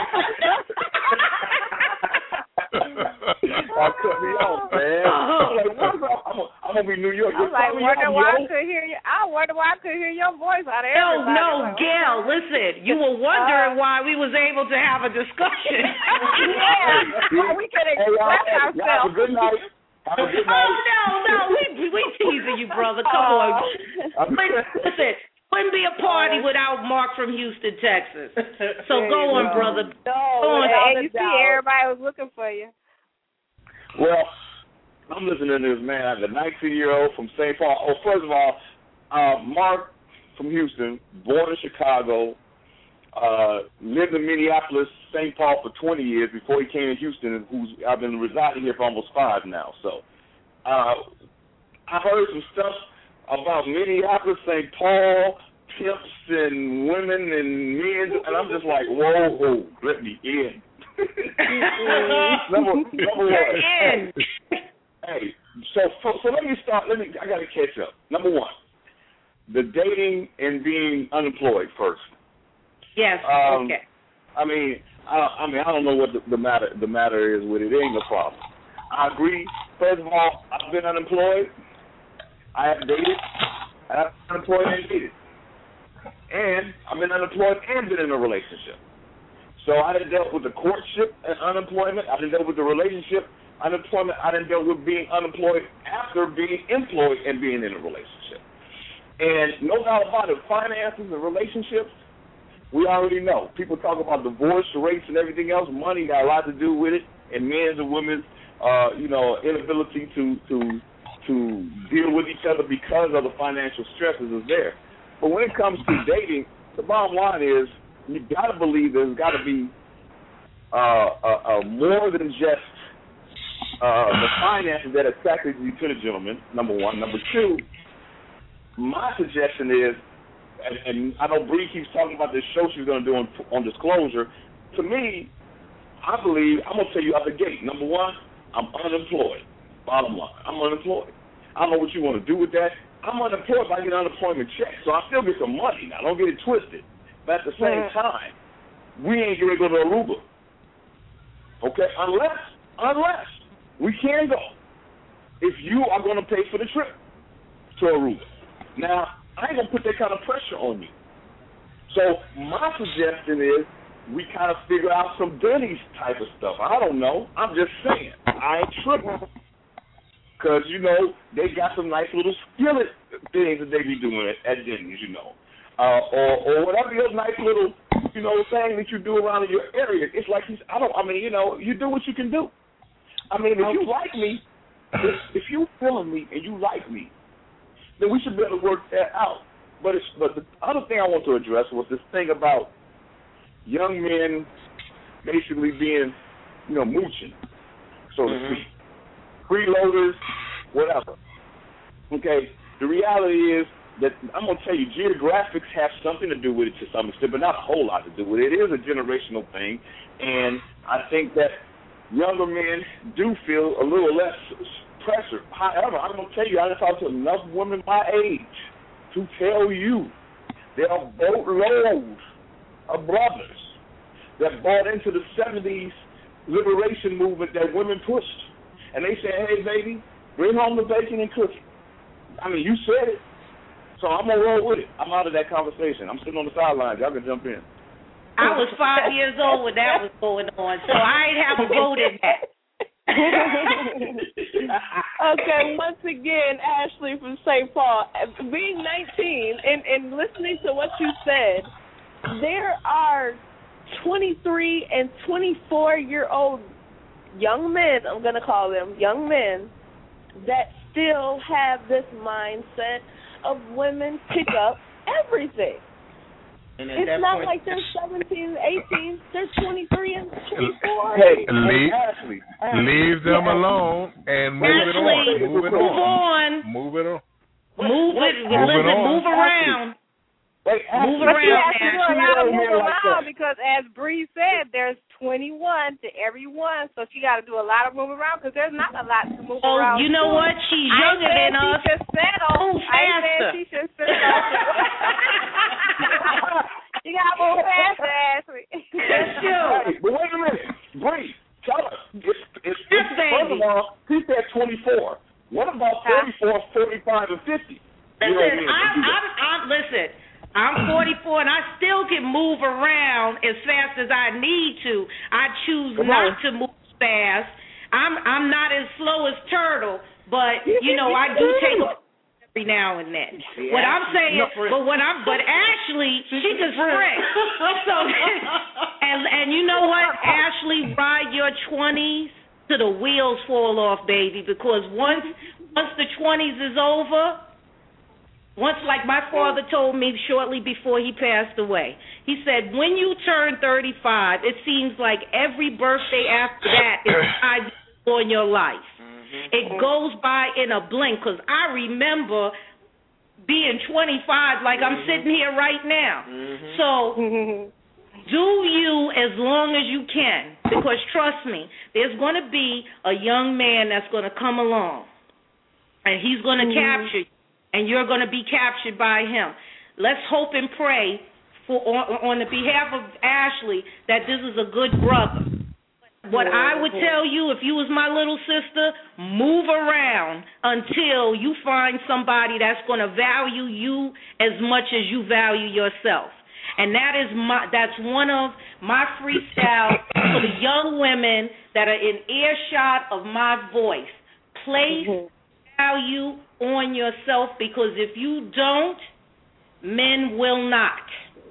E: I cut me off, man. I'm like, what's up? I'm, I'm gonna be in New York.
F: I'm like, wonder why I could hear you. I wonder why I could hear your voice out of
B: No,
F: everybody.
B: no,
F: like,
B: Gail, listen. You were wondering uh, why we was able to have a discussion.
F: Yeah, we could express
E: hey,
F: ourselves.
E: Have a good night. Have a good night.
B: Oh no, no, we we teasing you, brother. Come uh, on. Listen. Wouldn't be a party without Mark from Houston, Texas. So go on, brother.
F: No,
B: go on,
F: and you see everybody was looking for you.
E: Well, I'm listening to this, man. I have a nineteen-year-old from Saint Paul. Oh, first of all, uh, Mark from Houston, born in Chicago, uh, lived in Minneapolis, Saint Paul for twenty years before he came to Houston, who's I've been residing here for almost five now. So uh, I heard some stuff about Minneapolis, Saint Paul, pimps and women and men, and I'm just like, whoa, whoa, let me in. number, number one.
B: In.
E: Hey, so, so so let me start. Let me. I got to catch up. Number one, the dating and being unemployed first.
B: Yes.
E: Um,
B: okay.
E: I mean, I, I mean, I don't know what the, the matter the matter is with it. It ain't a problem. I agree. First of all, I've been unemployed. I have dated. I've been unemployed and dated. And I've been unemployed and been in a relationship. So I done dealt with the courtship and unemployment. I done dealt with the relationship unemployment. I done dealt with being unemployed after being employed and being in a relationship. And no doubt about it, finances and relationships, we already know. People talk about divorce rates and everything else. Money got a lot to do with it, and men's and women's, uh, you know, inability to to to deal with each other because of the financial stresses is there. But when it comes to dating, the bottom line is you got to believe there's got to be uh, uh, uh, more than just uh, the finances that attracted you to the gentleman, number one. Number two, my suggestion is, and, and I know Bree keeps talking about this show she's going to do on, on disclosure. To me, I believe, I'm going to tell you out the gate, number one, I'm unemployed. Bottom line, I'm unemployed. I don't know what you want to do with that. I'm unemployed, but I get an unemployment check, so I still get some money now. Don't get it twisted. But at the same time, we ain't going to go to Aruba. Okay? Unless, unless we can go. If you are going to pay for the trip to Aruba. Now, I ain't going to put that kind of pressure on you. So my suggestion is we kind of figure out some Denny's type of stuff. I don't know. I'm just saying. I ain't tripping. Because, you know, they got some nice little skillet things that they be doing at, at Denny's, you know. Uh, or, or whatever your nice little, you know, thing that you do around in your area. It's like, he's, I don't, I mean, you know, you do what you can do. I mean, if you like me, if, if you feeling me and you like me, then we should be able to work that out. But it's, but the other thing I want to address was this thing about young men basically being, you know, mooching, so to
B: Mm-hmm.
E: speak. Freeloaders, whatever. Okay, the reality is that I'm going to tell you, geographics have something to do with it to some extent, but not a whole lot to do with it. It is a generational thing, and I think that younger men do feel a little less pressure. However, I'm going to tell you, I talked to enough women my age to tell you there are boatloads of brothers that bought into the seventies liberation movement that women pushed. And they said, hey, baby, bring home the bacon and cook it. I mean, you said it. So I'm going to roll with it. I'm out of that conversation. I'm sitting on the sidelines. Y'all can jump in.
B: I was five years old when that was going on, so I ain't have a vote in that.
G: Okay, once again, Ashley from Saint Paul, being nineteen and, and listening to what you said, there are twenty-three and twenty-four-year-old young men, I'm going to call them young men, that still have this mindset of women pick up everything.
D: And
G: it's not point, like they're seventeen, eighteen, they're twenty-three and twenty-four.
C: Hey, leave, Ashley, Ashley. leave them yeah. alone and move
B: Ashley,
C: it on. Move it
B: move
C: on.
B: on.
C: Move it on.
B: Move it,
C: move
B: listen,
C: it on.
B: move around.
E: Wait,
B: move around,
F: Ashley. You're allowed to move around because, as Bree said, there's twenty-one to every one, so she got to do a lot of moving around because there's not a lot to move
B: oh,
F: around.
B: You know
F: too.
B: what? She's younger than
F: she
B: us.
F: Should settle.
B: Move
F: I
B: faster.
F: said she should settle. You got to move faster, Ashley.
B: That's true.
E: Hey, but wait a minute. Bree, tell us. It's, it's,
B: Yes,
E: it's, first of all, he said twenty-four. What about thirty-four, forty-five, and fifty?
B: Listen,
E: you know what I mean?
B: I'm, I'm, I'm, listen, I'm forty-four, and I still can move around as fast as I need to. I choose
E: Come
B: not
E: on.
B: to move fast. I'm I'm not as slow as Turtle, but, you know, I do take a every now and then. Yeah. What I'm saying, no, but what I'm, but Ashley, she can sprint. So, and and you know what, Ashley, ride your twenties till the wheels fall off, baby, because once once the twenties is over, once, like my father told me shortly before he passed away, he said, when you turn thirty-five, it seems like every birthday after that is five years on your life. Mm-hmm. It goes by in a blink, because I remember being twenty-five like mm-hmm. I'm sitting here right now. Mm-hmm. So do you as long as you can, because trust me, there's going to be a young man that's going to come along, and he's going to mm-hmm. capture you. And you're going to be captured by him. Let's hope and pray for on, on the behalf of Ashley that this is a good brother. What I would tell you, if you was my little sister, move around until you find somebody that's going to value you as much as you value yourself. And that is my that's one of my freestyles for the young women that are in earshot of my voice. Place value on yourself, because if you don't, men will not.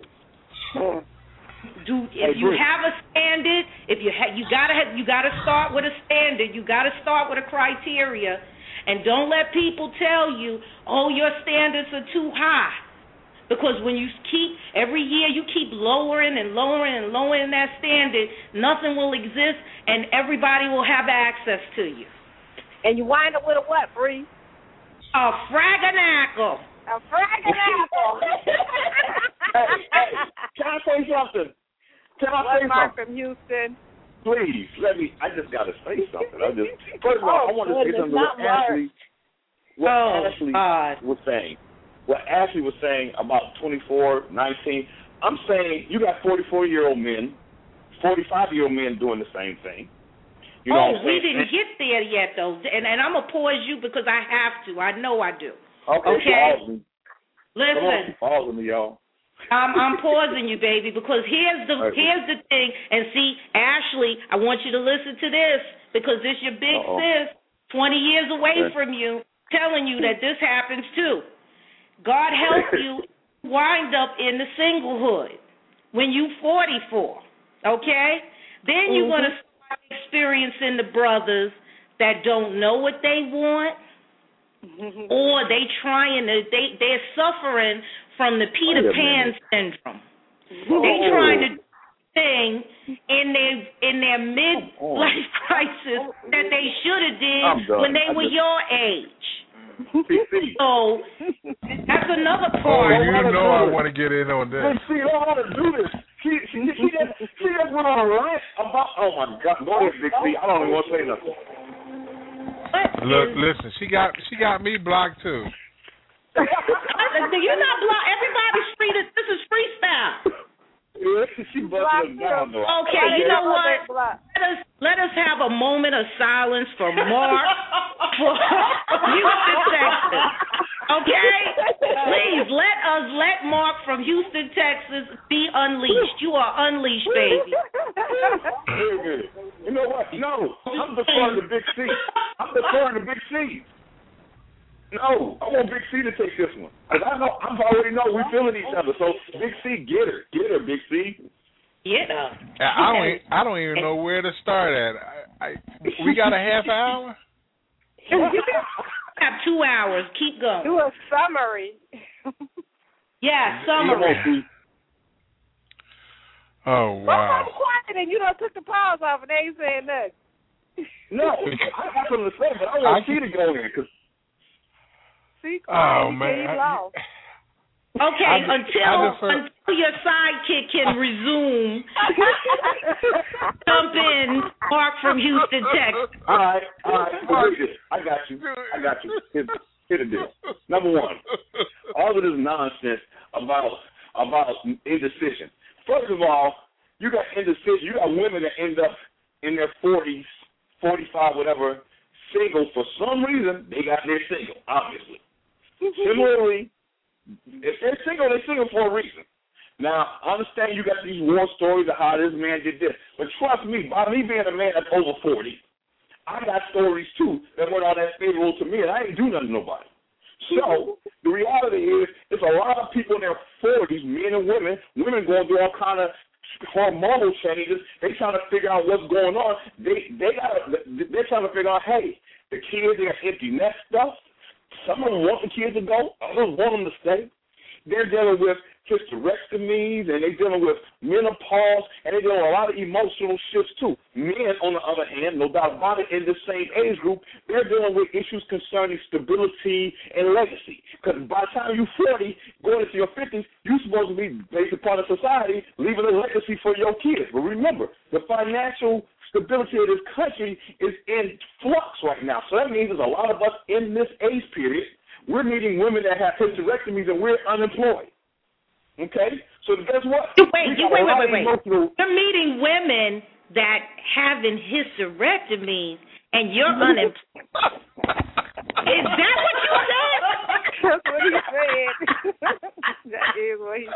B: Do if you have a standard, if you ha- you gotta have, you gotta start with a standard. You gotta start with a criteria, and don't let people tell you, oh, your standards are too high. Because when you keep every year you keep lowering and lowering and lowering that standard, nothing will exist, and everybody will have access to you.
F: And you wind up with a what, Bree?
B: A fraganackle.
F: A fraganackle.
E: hey, hey, can I say something? Can I
F: what
E: say
F: Mark
E: something?
F: from Houston?
E: Please, let me, I just got to say something. I just, first of all,
F: oh,
E: I want to say something what Ashley, what
B: oh,
E: Ashley
B: God.
E: was saying. What Ashley was saying about twenty-four, nineteen. I'm saying you got forty-four-year-old men, forty-five-year-old men doing the same thing. You know
B: oh, we didn't get there yet, though, and, and I'm going to pause you because I have to. I know I do.
E: Okay?
B: okay? Listen.
E: Come on, pausing me, y'all.
B: I'm, I'm pausing you, baby, because here's the right. here's the thing. And see, Ashley, I want you to listen to this, because this your big Uh-oh. sis, twenty years away okay. from you, telling you that this happens too. God help you wind up in the singlehood when you forty-four, okay? Then you're mm-hmm. going to start experiencing the brothers that don't know what they want, mm-hmm. or they trying to, they, they're suffering from the Peter Pan syndrome. Whoa. They trying to do thing in their in their midlife crisis that they should have did when they were your age. So that's another part.
C: Oh, you know I want to get in on this.
E: See, I don't want to do this. She she she just she just went on a rant about. Oh my God, go ahead, Big C. I don't even want to say nothing.
C: Look, listen, she got she got me blocked too.
B: You're not blocked. Everybody's free. To, this is freestyle.
E: She busted down though.
B: Okay, you know what? Let us let us have a moment of silence for Mark for Houston, Texas. Okay? Please let us let Mark from Houston, Texas be unleashed. You are unleashed, baby.
E: You know what? No, I'm deferring to Big C. I'm deferring to Big C. No, I want Big C to take this one. Because I know, I already know we're feeling each other. So, Big C, get her. Get her, Big C.
B: Get her.
C: I don't, I don't even know where to start at. I, I, we got a half hour?
B: You have two hours. Keep going.
F: Do a summary.
B: Yeah, summary.
C: Oh, wow.
F: I'm quiet and you done took the pause off and they ain't saying nothing.
E: No, I got something to say, but I want you to go in because
F: See,
C: oh, man.
B: Okay, I, until I until your sidekick can resume, jump in, Mark from Houston, Texas.
E: All right, all right. Well, I got you. I got you. Here's, here's the deal. Number one, all of this nonsense about about indecision. First of all, you got indecision. You got women that end up in their forties, forty-five, whatever, single for some reason. They got their single, obviously. Similarly, if they're single, they're single for a reason. Now, I understand you got these war stories of how this man did this, but trust me, by me being a man that's over forty, I got stories too that weren't all that favorable to me, and I ain't do nothing to nobody. So the reality is, there's a lot of people in their forties, men and women, women going through all kind of hormonal changes. They trying to figure out what's going on. They they got they're trying to figure out, hey, the kids, they got empty nest stuff. Some of them want the kids to go, others want them to stay. They're dealing with hysterectomies, and they're dealing with menopause, and they're dealing with a lot of emotional shifts, too. Men, on the other hand, no doubt about it, in the same age group, they're dealing with issues concerning stability and legacy. Because by the time you're forty, going into your fifties, you're supposed to be, based upon a society, leaving a legacy for your kids. But remember, the financial stability of this country is in flux right now. So that means there's a lot of us in this age period, we're meeting women that have hysterectomies and we're unemployed. Okay? So guess what?
B: Wait, you, wait, wait, wait, wait. Emotional... You're meeting women that having hysterectomies and you're unemployed. Is that what you said?
F: That's what he said. That is what he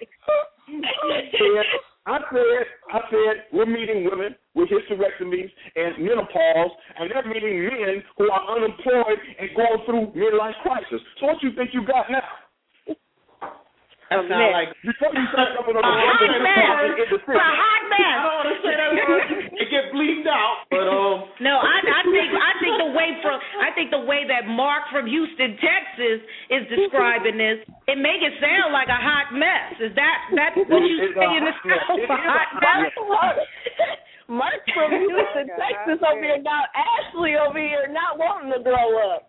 F: said.
E: I said, I said, we're meeting women with hysterectomies and menopause, and they're meeting men who are unemployed and going through midlife crisis. So what you think you got now?
D: That sounds like
E: before you start coming on the
B: a hot mess. A hot mess.
D: I don't want to say that word. It get bleeped out, but um.
B: No, I, I think I think the way from I think the way that Mark from Houston, Texas, is describing this, it make it sound like a hot mess. Is that that what you saying? It sounds a hot mess.
G: Mark from Houston, Texas over here now. Ashley over here not wanting to grow up.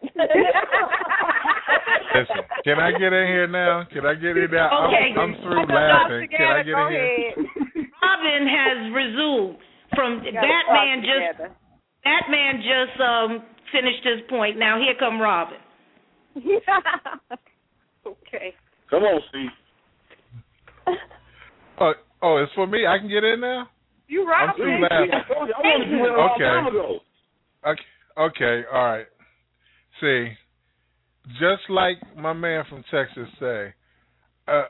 C: Listen, can I get in here now? Can I get in now?
B: Okay.
C: I'm, I'm through laughing. Can I get in here?
B: Robin has resumed from that man just together. That man just um finished his point. Now here come Robin.
F: Okay.
E: Come on, Steve.
C: Oh, oh, it's for me. I can get in now.
F: You right.
C: I'm through laughing.
E: I told you, I wanted to do it a long time ago.
C: Okay. Okay. All right. See, just like my man from Texas say, uh,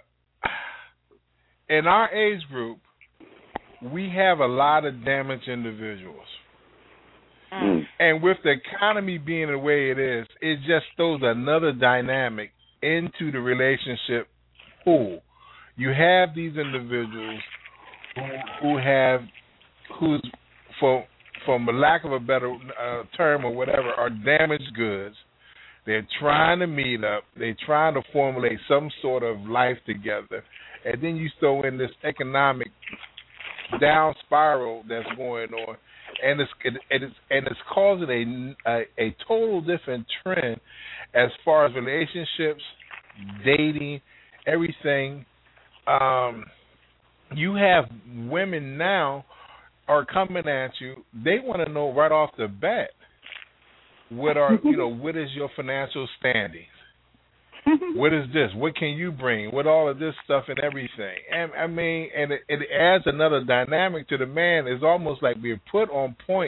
C: in our age group, we have a lot of damaged individuals. Mm. And with the economy being the way it is, it just throws another dynamic into the relationship pool. You have these individuals who, who have, who's, for, for lack of a better uh, term or whatever, are damaged goods. They're trying to meet up. They're trying to formulate some sort of life together. And then you throw in this economic down spiral that's going on, and it's it, it's and it's causing a, a a total different trend as far as relationships, dating, everything. Um, you have women now are coming at you. They want to know right off the bat what are you know what is your financial standings. What is this? What can you bring? What all of this stuff and everything? And I mean, and it, it adds another dynamic to the man. It's almost like we're put on point.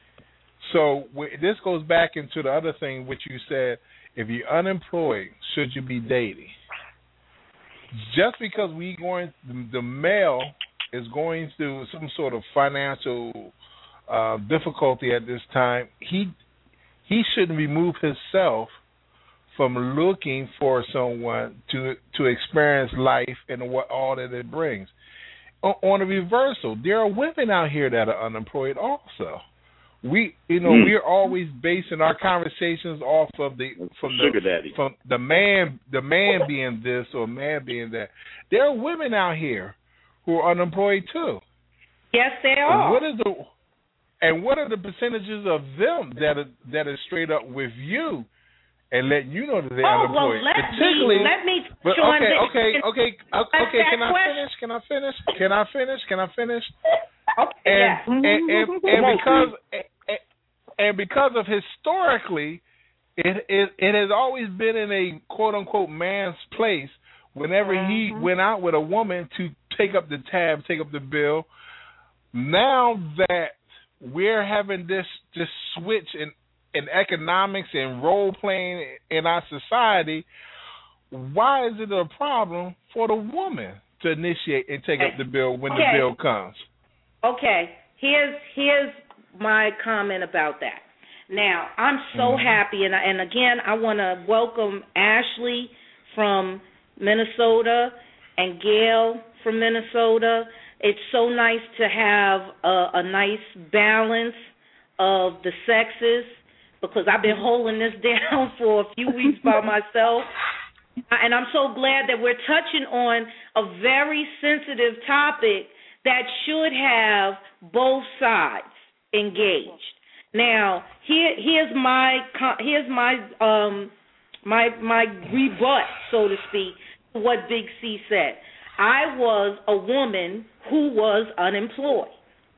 C: So w- this goes back into the other thing which you said. If you're unemployed, should you be dating? Just because we going, the male is going through some sort of financial uh, difficulty at this time, he he shouldn't remove himself from looking for someone to to experience life and what all that it brings. On, on the reversal, there are women out here that are unemployed also. We, you know, mm. we're always basing our conversations off of the from
E: Sugar
C: the
E: daddy.
C: from the man, the man being this or man being that. There are women out here who are unemployed too.
B: Yes, they are.
C: And what is the and what are the percentages of them that are that are straight up with you? And let you know that they're
B: oh,
C: unemployed.
B: Well, let me, let me
C: but
B: join
C: okay,
B: the,
C: okay, okay, okay, okay. Can I
B: question?
C: finish? Can I finish? Can I finish? Can I finish?
B: Okay,
C: and,
B: yeah.
C: and, and, and because and, and because of historically, it, it it has always been in a quote unquote man's place. Whenever mm-hmm. he went out with a woman to take up the tab, take up the bill. Now that we're having this this switch in. in economics and role playing in our society, why is it a problem for the woman to initiate and take
B: okay.
C: up the bill when
B: okay.
C: the bill comes?
B: Okay, here's here's my comment about that. Now, I'm so mm-hmm. happy, and and again, I want to welcome Ashley from Minnesota and Gail from Minnesota. it's so nice to have a, a nice balance of the sexes, because I've been holding this down for a few weeks by myself. And I'm so glad that we're touching on a very sensitive topic that should have both sides engaged. Now, here, here's my here's my um my my rebut, so to speak, to what Big C said. I was a woman who was unemployed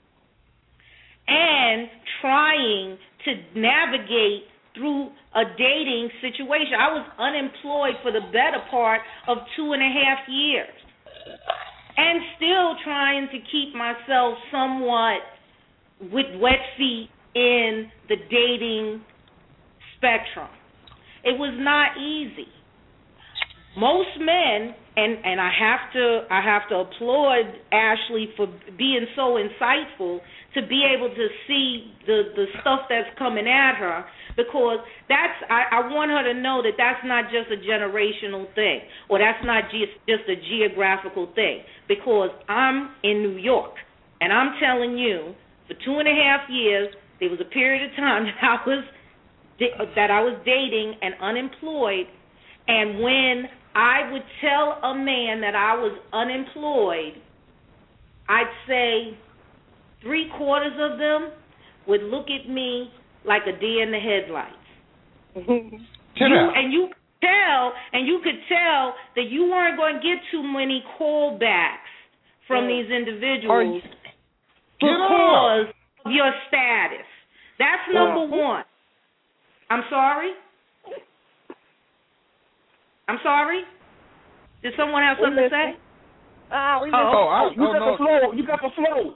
B: and trying to navigate through a dating situation. I was unemployed for the better part of two and a half years and still trying to keep myself somewhat with wet feet in the dating spectrum. It was not easy. Most men, and, and I have to I have to applaud Ashley for being so insightful to be able to see the, the stuff that's coming at her, because that's I, I want her to know that that's not just a generational thing, or that's not just, just a geographical thing, because I'm in New York, and I'm telling you, for two and a half years, there was a period of time that I was that I was dating and unemployed, and when I would tell a man that I was unemployed, I'd say three quarters of them would look at me like a deer in the headlights. you, and you could tell, and you could tell that you weren't going to get too many callbacks from yeah. these individuals because of your status. That's number yeah. one. I'm sorry? I'm sorry? Did someone have something to say?
F: Uh, we
E: oh, oh, I, you, oh, got no. the flow. You got the flow.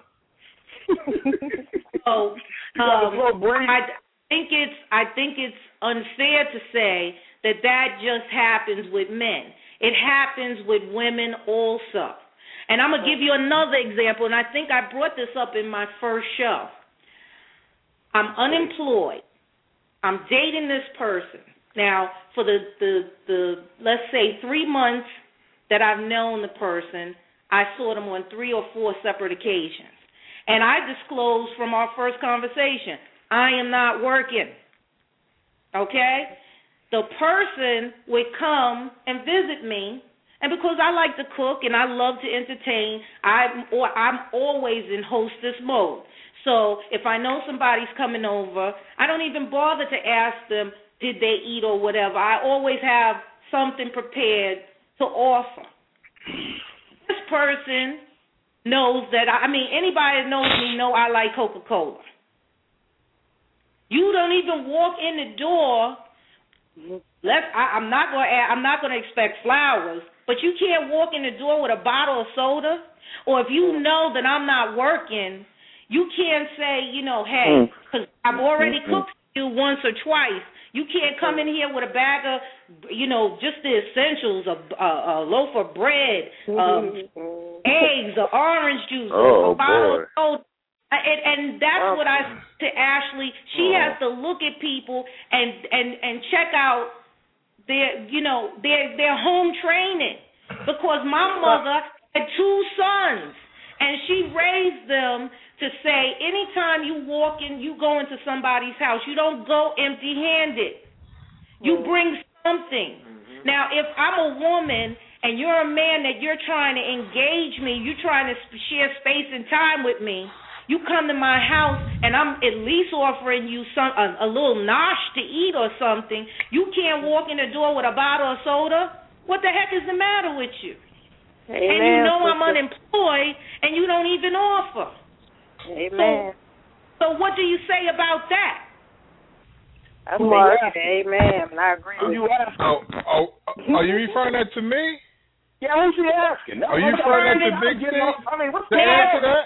B: So, um, I think it's I think it's unfair to say that that just happens with men. It happens with women also. And I'm gonna give you another example, and I think I brought this up in my first show. I'm unemployed. I'm dating this person. Now, for the, the, the let's say three months that I've known the person, I saw them on three or four separate occasions. And I disclosed from our first conversation, I am not working, okay? The person would come and visit me, and because I like to cook and I love to entertain, I'm, or I'm always in hostess mode. So if I know somebody's coming over, I don't even bother to ask them, did they eat or whatever. I always have something prepared to offer. This person knows that, I, I mean, anybody that knows me know I like Coca-Cola. You don't even walk in the door. Let's, I, I'm not going to I'm not going to expect flowers, but you can't walk in the door with a bottle of soda. Or if you know that I'm not working, you can't say, you know, hey, because I've already cooked for you once or twice. You can't come in here with a bag of, you know, just the essentials, a, a, a loaf of bread, um, eggs, or orange juice,
E: oh,
B: a bottle
E: boy.
B: of soda. And, and that's oh. what I said to Ashley. She oh. has to look at people and, and, and check out their, you know, their their home training. Because my mother had two sons, and she raised them to say, anytime you walk in, you go into somebody's house, you don't go empty-handed. You bring something. Mm-hmm. Now, if I'm a woman and you're a man that you're trying to engage me, you're trying to share space and time with me, you come to my house and I'm at least offering you some a, a little nosh to eat or something, you can't walk in the door with a bottle of soda? What the heck is the matter with you? Amen. And you know I'm unemployed and you don't even offer.
F: Amen.
B: So, so what do you say about that?
F: I say, amen, and I agree.
E: Who you asking?
C: Oh, oh, are you referring that to me?
E: Yeah, who's you asking? No,
C: are you referring that to Big C?
E: I mean, what's
C: the answer to that?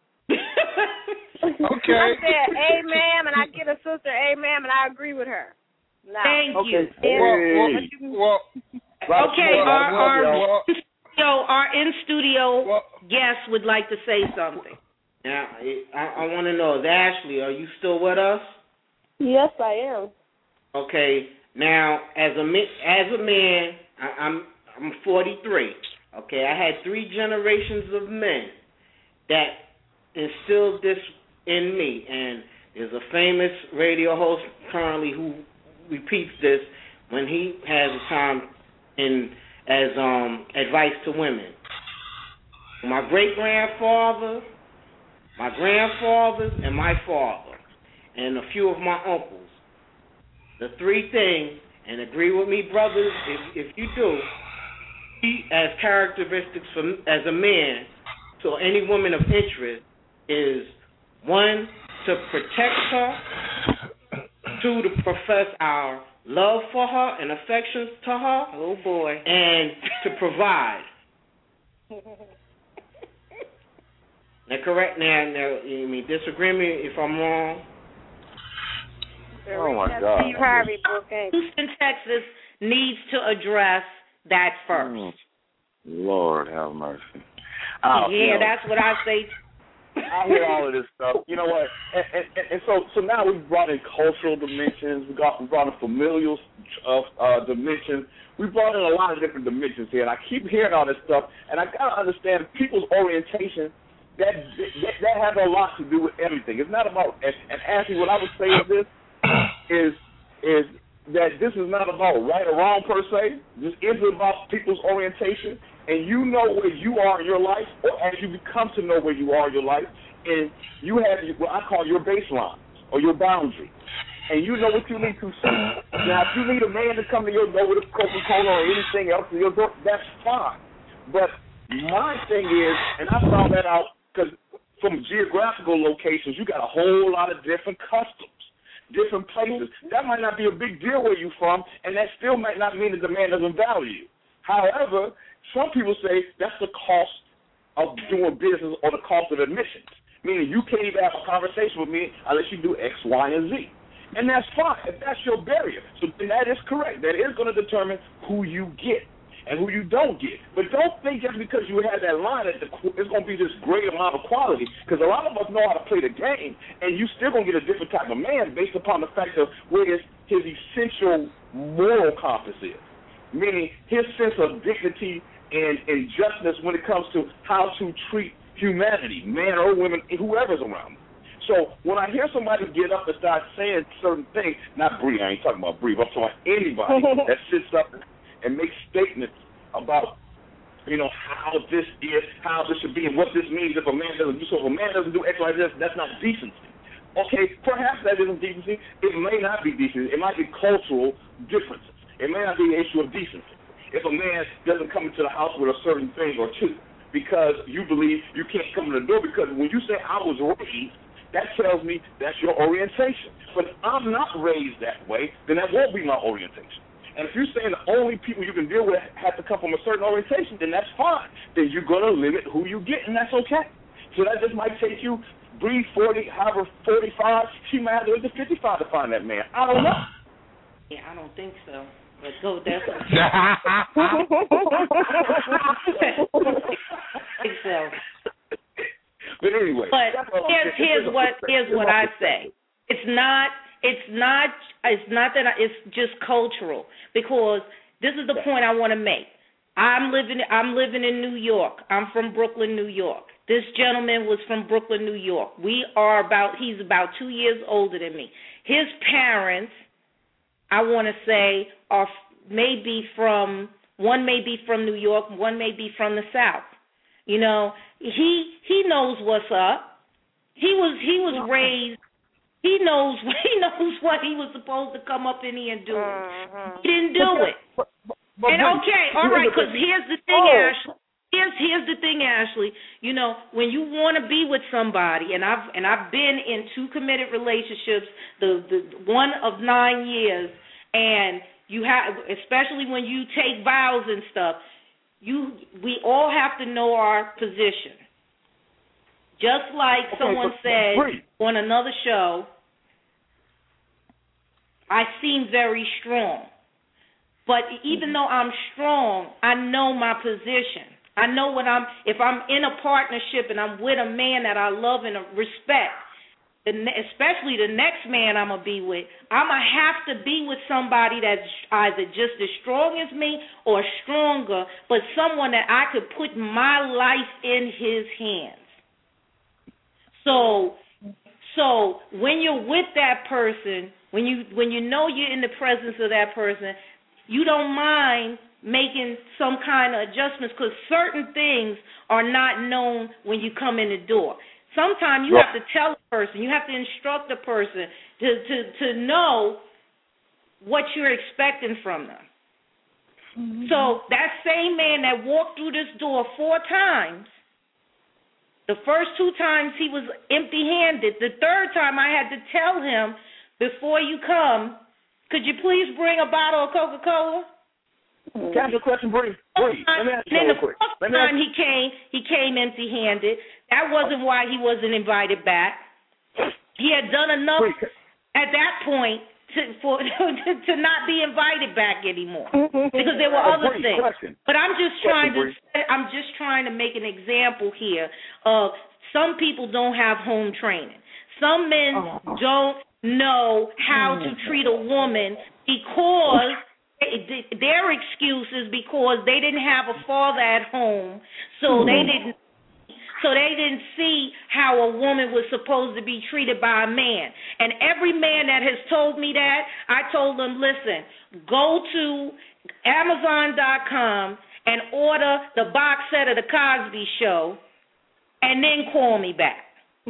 C: Okay.
F: I said amen, and I get a sister amen, and I agree with her. Now,
B: Thank
E: okay.
B: you.
C: Well, well,
B: okay,
C: well,
B: our, our,
C: well,
B: studio, our in-studio
C: well,
B: guest would like to say something.
D: Now, I, I want to know, Ashley, are you still with us?
G: Yes, I am.
D: Okay. Now, as a as a man, I, I'm I'm forty-three. Okay, I had three generations of men, that instilled this in me. And there's a famous radio host currently who repeats this when he has a time in as um, advice to women. My great-grandfather, my grandfathers, and my father, and a few of my uncles. The three things, and agree with me, brothers, if, if you do, he, as characteristics for, as a man to any woman of interest, is one, to protect her, two, to profess our love for her and affections to her,
B: oh boy,
D: and to provide. Now, correct now, now, you mean disagree me if I'm wrong?
E: Oh my God!
B: Houston, Texas needs to address that first.
E: Mm. Lord have mercy.
D: Oh,
B: yeah,
D: you know,
B: that's what I say.
E: I hear all of this stuff. You know what? And, and, and so, so now we've brought in cultural dimensions. We got we brought in familial uh, uh, dimensions. We brought in a lot of different dimensions here, and I keep hearing all this stuff. And I gotta understand people's orientation. That, that that has a lot to do with everything. It's not about. And, and Ashley, what I would say is this: is is that this is not about right or wrong per se. This is about people's orientation. And you know where you are in your life, or as you become to know where you are in your life, and you have what I call your baseline or your boundary, and you know what you need to see. Now, if you need a man to come to your door with a Coca-Cola or anything else to your door, that's fine. But my thing is, and I found that out because from geographical locations, you got a whole lot of different customs, different places. That might not be a big deal where you're from, and that still might not mean that the man doesn't value you. However, some people say that's the cost of doing business or the cost of admissions, meaning you can't even have a conversation with me unless you do X, Y, and Z. And that's fine if that's your barrier. So then that is correct. That is going to determine who you get and who you don't get. But don't think just because you have that line that it's going to be this great amount of quality, because a lot of us know how to play the game, and you still going to get a different type of man based upon the fact of where his, his essential moral compass is, meaning his sense of dignity and, and justness when it comes to how to treat humanity, man or women, whoever's around them. So when I hear somebody get up and start saying certain things, not Bree, I ain't talking about Bree, but I'm talking about anybody that sits up and makes statements about, you know, how this is, how this should be, and what this means if a man doesn't do so. If a man doesn't do X, Y, Z, that's not decency. Okay, perhaps that isn't decency. It may not be decency. It might be cultural differences. It may not be an issue of decency. If a man doesn't come into the house with a certain thing or two because you believe you can't come in the door, because when you say I was raised, that tells me that's your orientation. But if I'm not raised that way, then that won't be my orientation. And if you're saying the only people you can deal with have to come from a certain orientation, then that's fine. Then you're going to limit who you get, and that's okay. So that just might take you, Bree, forty, however, forty-five, she might have to live to fifty-five to find that man. I don't know.
B: Yeah, I don't think so. But go there. I think so.
E: But anyway.
B: But here's, here's what here's what I say. It's not it's not it's not that I, it's just cultural, because this is the point I want to make. I'm living I'm living in New York. I'm from Brooklyn, New York. This gentleman was from Brooklyn, New York. We are about he's about two years older than me. His parents, I want to say, are maybe from one may be from New York, one may be from the South. You know, he he knows what's up. He was he was raised. He knows he knows what he was supposed to come up in here and do. Uh-huh. He didn't do it. But, but, but, and okay, all right, because here's the thing, oh. Ashley. Here's here's the thing, Ashley. You know, when you want to be with somebody, and I've and I've been in two committed relationships, the the one of nine years, and you have, especially when you take vows and stuff, you we all have to know our position. Just like okay, someone said great. on another show, I seem very strong. But even though I'm strong, I know my position. I know when I'm, if I'm in a partnership and I'm with a man that I love and respect, especially the next man I'm going to be with, I'm going to have to be with somebody that's either just as strong as me or stronger, but someone that I could put my life in his hands. So, so when you're with that person, when you when you know you're in the presence of that person, you don't mind making some kind of adjustments because certain things are not known when you come in the door. Sometimes you
E: right.
B: have to tell a person, you have to instruct a person to, to, to know what you're expecting from them. Mm-hmm. So that same man that walked through this door four times, the first two times he was empty-handed. The third time I had to tell him, before you come, could you please bring a bottle of Coca-Cola?
E: Can I ask you a question, Bree? Bree, let me ask you
B: then
E: real
B: the
E: quick.
B: first
E: Let me
B: time
E: ask
B: he came, he came empty-handed. That wasn't why he wasn't invited back. He had done enough
E: Bree,
B: at that point to for to, to not be invited back anymore because there were other
E: Bree,
B: things.
E: question.
B: But I'm just
E: Question,
B: trying to
E: Bree.
B: I'm just trying to make an example here of some people don't have home training. Some men oh. don't know how to treat a woman because their excuse is because they didn't have a father at home, so they didn't so they didn't see how a woman was supposed to be treated by a man. And every man that has told me that, I told them, listen, go to Amazon dot com and order the box set of The Cosby Show, and then call me back.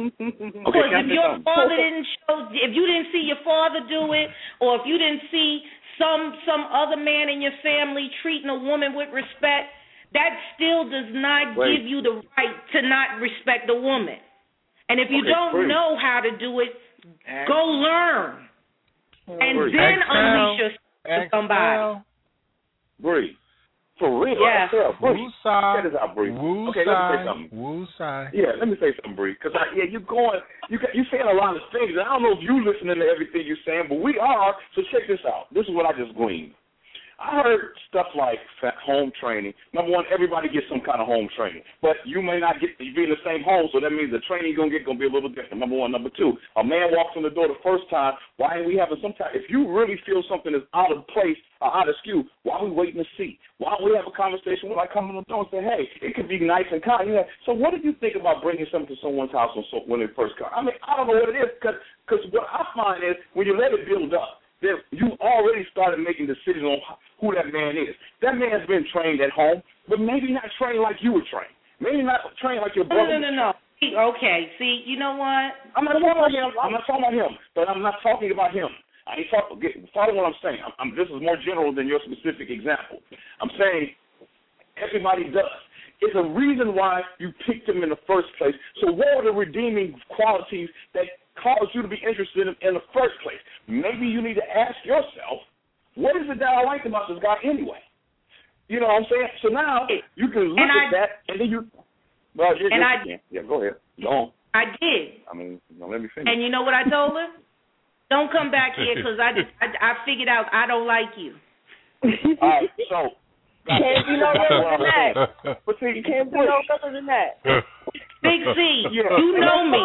B: Because
E: okay,
B: if your father didn't show, if you didn't see your father do it, or if you didn't see some some other man in your family treating a woman with respect, that still does not
E: Wait.
B: give you the right to not respect a woman. And if you
E: okay,
B: don't
E: Bree.
B: know how to do it, go learn, and
C: Bree.
B: then
C: Excel.
B: unleash yourself to somebody.
E: Bree. For real?
B: Yeah.
E: Check this out, Bree. Okay, let me say something.
C: Woo-side.
E: Yeah, let me say something, Bree. Because yeah, you're going, you you saying a lot of things. And I don't know if you listening to everything you're saying, but we are. So check this out. This is what I just gleaned. I heard stuff like home training. Number one, everybody gets some kind of home training, but you may not get to be in the same home, so that means the training you're gonna get gonna be a little different. Number one, number two, a man walks in the door the first time. Why ain't we having some time? If you really feel something is out of place or out of skew, why are we waiting to see? Why don't we have a conversation when I come in the door and say, hey, it could be nice and kind. You know, so what do you think about bringing something to someone's house when they first come? I mean, I don't know what it is, because because what I find is when you let it build up, then you already started making decisions on who that man is. That man's been trained at home, but maybe not trained like you were trained. Maybe not trained like your brother.
B: No, no, no, no. Okay, see, you know what?
E: I'm not talking about him. I'm not talking about him, but I'm not talking about him. I ain't talking. Follow what I'm saying. I'm, I'm, this is more general than your specific example. I'm saying everybody does. It's a reason why you picked him in the first place. So what are the redeeming qualities that caused you to be interested in, in the first place? Maybe you need to ask yourself, what is it that I like about this guy anyway? You know what I'm saying? So now you can look
B: and
E: at
B: I,
E: that, and then you. Well, yes,
B: and
E: yes,
B: I,
E: you can. Yeah, go ahead. Go on.
B: I did.
E: I mean, no, let me finish.
B: And you know what I told him? Don't come back here because I, I I figured out I don't like you.
E: All right, so.
G: Can't be no better than that.
E: But see,
G: you can't be no better than that.
B: Big C,
E: yeah.
B: you know me.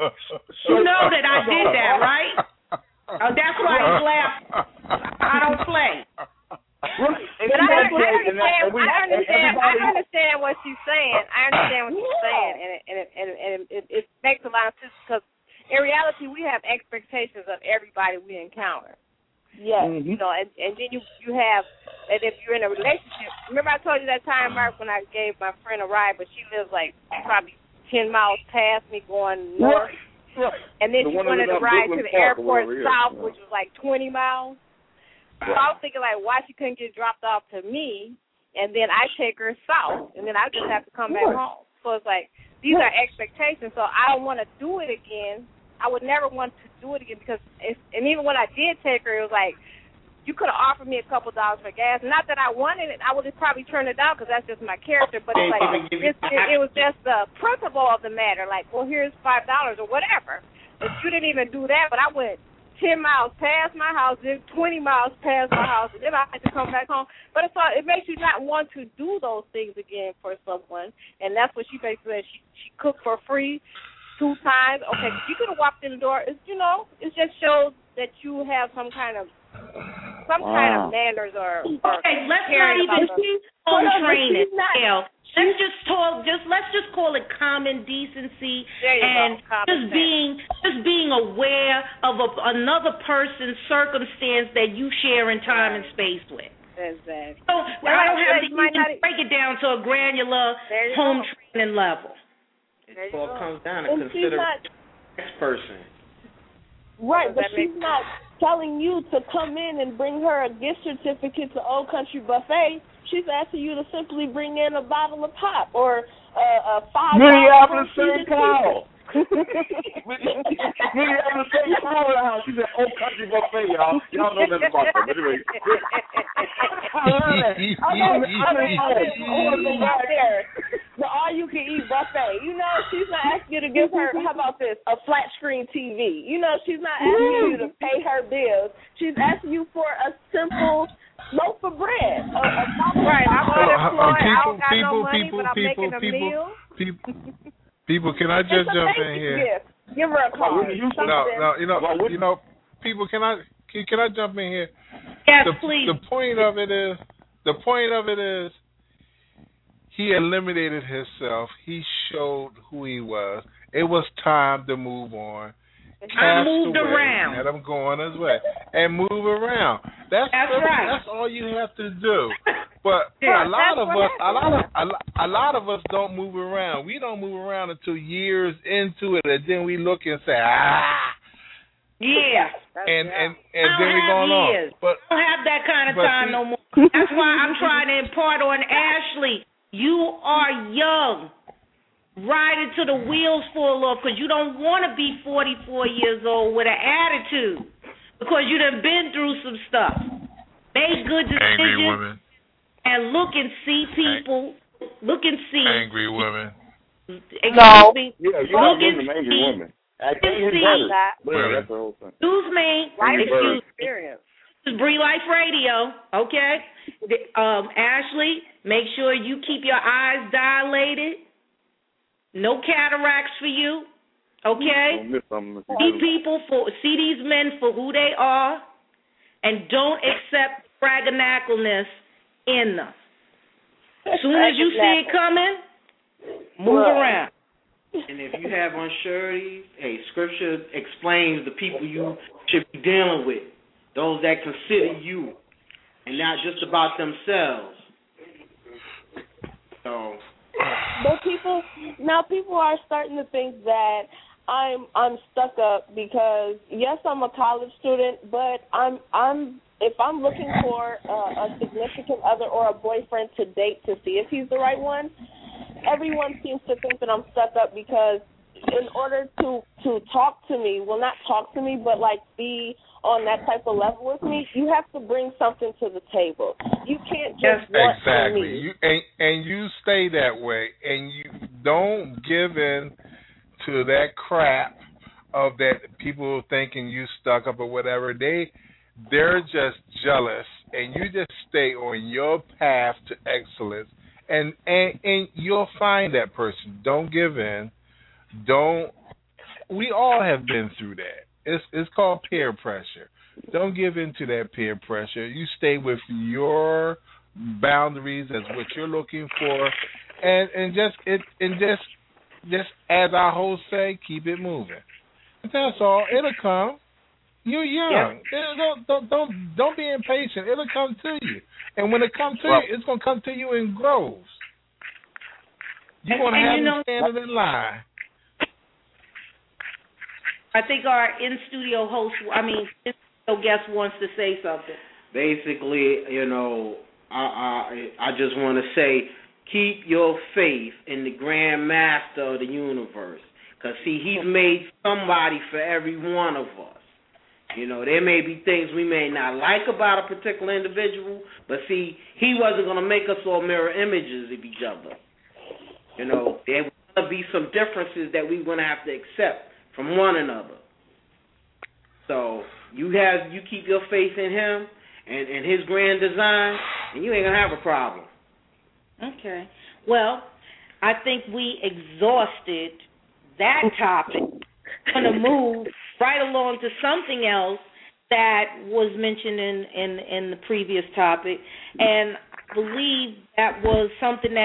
B: You know that I did that, right? Oh, that's why he's laughing. I don't play.
E: Right.
F: But I, I understand. I understand. I understand what she's saying. I understand what she's saying, and it, and it, and it, and it, it makes a lot of sense because in reality, we have expectations of everybody we encounter.
G: Yes.
F: Mm-hmm. You know, and, and then you you have, and if you're in a relationship, remember I told you that time, Mark, when I gave my friend a ride, but she lives like probably ten miles past me going north.
E: Right. Right.
F: And then
E: the
F: she wanted to ride to the airport south,
E: yeah.
F: which was like twenty miles. So I was thinking, like, why she couldn't get dropped off to me, and then I take her south, and then I just have to come back home. So it's like, these are expectations, so I don't want to do it again. I would never want to do it again because, it's, and even when I did take her, it was like, you could have offered me a couple dollars for gas. Not that I wanted it. I would have probably turned it down because that's just my character. But it's like, it's, it, it was just the principle of the matter. Like, well, here's five dollars or whatever. But you didn't even do that. But I went ten miles past my house, then twenty miles past my house, and then I had to come back home. But it's all, it makes you not want to do those things again for someone. And that's what she basically said. She, she cooked for free two times. Okay, you could have walked in the door. It's, you know, it just shows that you have some kind of some wow. kind of manners or. or
B: okay, let's not even see home training. Let's just talk. just let's just call it common decency and
F: go,
B: just
F: sense.
B: being just being aware of a, another person's circumstance that you share in time
F: right.
B: and space with.
F: Exactly.
B: So well, I don't have to even not... break it down to a granular home go. training level.
D: It all comes down to and consider not... next person.
G: Right, but she's not telling you to come in and bring her a gift certificate to Old Country Buffet. She's asking you to simply bring in a bottle of pop or uh, a five.
E: Minneapolis Saint Paul. Minneapolis Saint Paul. She's at Old Country Buffet, y'all. Y'all know nothing about that. But anyway. I love that. I love it. I mean, I want to go back there.
G: The all-you-can-eat buffet. You know, she's not asking you to give her, how about this, a flat-screen T V. You know, she's not asking you to pay her bills. She's asking you for a simple loaf of bread. A, a
F: right, I'm unemployed. I don't got
C: people,
F: no money,
C: people,
F: but I'm
C: people,
F: making a
C: people,
F: meal.
C: People, people, can I just jump in here?
G: Gift. Give her a card.
C: No, no, you know, you know, people, can I, can, can I jump in here?
B: Yes,
C: the,
B: please.
C: The point of it is, the point of it is, he eliminated himself. He showed who he was. It was time to move on.
B: I moved
C: away,
B: around.
C: Let him go on his way and move around. That's
B: that's
C: really,
B: right.
C: That's all you have to do. But
B: yeah,
C: a lot of us, a lot of a, lot, a lot of us don't move around. We don't move around until years into it, and then we look and say, ah.
B: Yeah.
C: And and and
B: I
C: then we going
B: years.
C: on. But
B: I don't have that kind of time
C: see,
B: no more. That's why I'm trying to impart on Ashley. You are young. Ride into the wheels fall off because you don't want to be forty-four years old with an attitude because you done been through some stuff. Make good decisions.
C: Angry women.
B: And look and see people. Look and see.
C: Angry women.
B: Excuse me.
E: Yeah, you
B: look
E: and see. Angry women. Excuse
B: me.
F: Life
B: Excuse
F: experience.
B: This is Bree Life Radio, okay? Um, Ashley, make sure you keep your eyes dilated. No cataracts for you, okay? See people for see these men for who they are, and don't accept fraggernacleness in them. As soon as you see it coming, move around.
D: And if you have unsurety, hey, Scripture explains the people you should be dealing with, those that consider you, and not just about themselves. So.
G: But people now people are starting to think that I'm I'm stuck up because yes, I'm a college student, but I'm I'm if I'm looking for a, a significant other or a boyfriend to date to see if he's the right one, everyone seems to think that I'm stuck up because in order to to talk to me, well, not talk to me, but like be on that type of level with me, you have to bring something to the table. You can't just want
C: exactly.
G: me.
C: You and, and you stay that way, and you don't give in to that crap of that people thinking you stuck up or whatever. They they're just jealous, and you just stay on your path to excellence, and and and you'll find that person. Don't give in. Don't. We all have been through that. It's it's called peer pressure. Don't give in to that peer pressure. You stay with your boundaries as what you're looking for, and and just it and just just as our host say, keep it moving. That's all. It'll come. You're young. Yeah. Don't, don't don't don't be impatient. It'll come to you, and when it comes to well, you, it's gonna come to you in groves. You're gonna have
B: you
C: them
B: know,
C: standing in line.
B: I think our in-studio host, I mean, in-studio guest wants to say something.
D: Basically, you know, I I, I just want to say, keep your faith in the Grand Master of the universe. Because, see, he's made somebody for every one of us. You know, there may be things we may not like about a particular individual, but, see, he wasn't going to make us all mirror images of each other. You know, there were going to be some differences that we're going to have to accept from one another. So you have you keep your faith in him and, and his grand design, and you ain't gonna have a problem.
B: Okay. Well, I think we exhausted that topic. I'm gonna move right along to something else that was mentioned in, in, in the previous topic, and I believe that was something that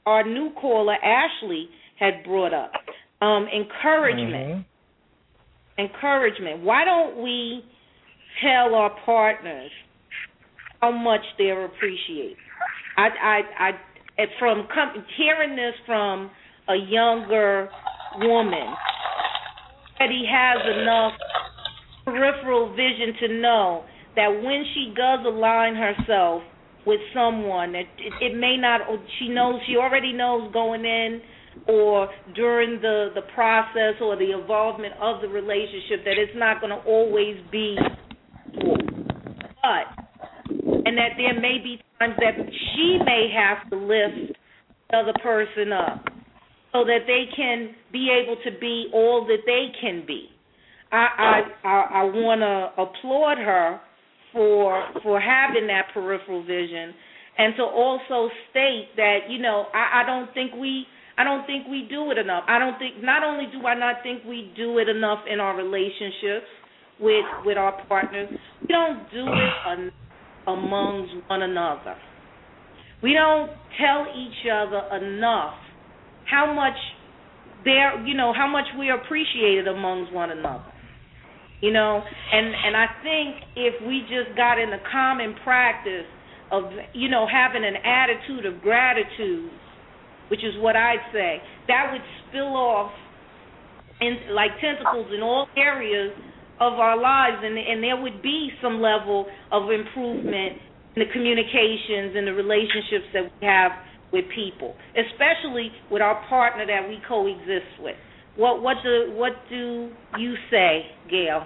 B: our new caller, Ashley, had brought up. Um, encouragement. Mm-hmm. Encouragement. Why don't we tell our partners how much they're appreciated? I, I, I, from com- hearing this from a younger woman, that he has enough peripheral vision to know that when she does align herself with someone, that it, it may not, she knows, she already knows going in or during the, the process or the involvement of the relationship that it's not going to always be equal. But, and that there may be times that she may have to lift the other person up so that they can be able to be all that they can be. I I, I, I want to applaud her for for having that peripheral vision, and to also state that, you know, I, I don't think we I don't think we do it enough. I don't think not only do I not think we do it enough in our relationships with with our partners, we don't do it enough amongst one another. We don't tell each other enough how much they're, you know, how much we are appreciated amongst one another. You know, and, and I think if we just got in the common practice of, you know, having an attitude of gratitude, which is what I'd say, that would spill off in like tentacles in all areas of our lives, and, and there would be some level of improvement in the communications and the relationships that we have with people, especially with our partner that we coexist with. What what do what do you say, Gail?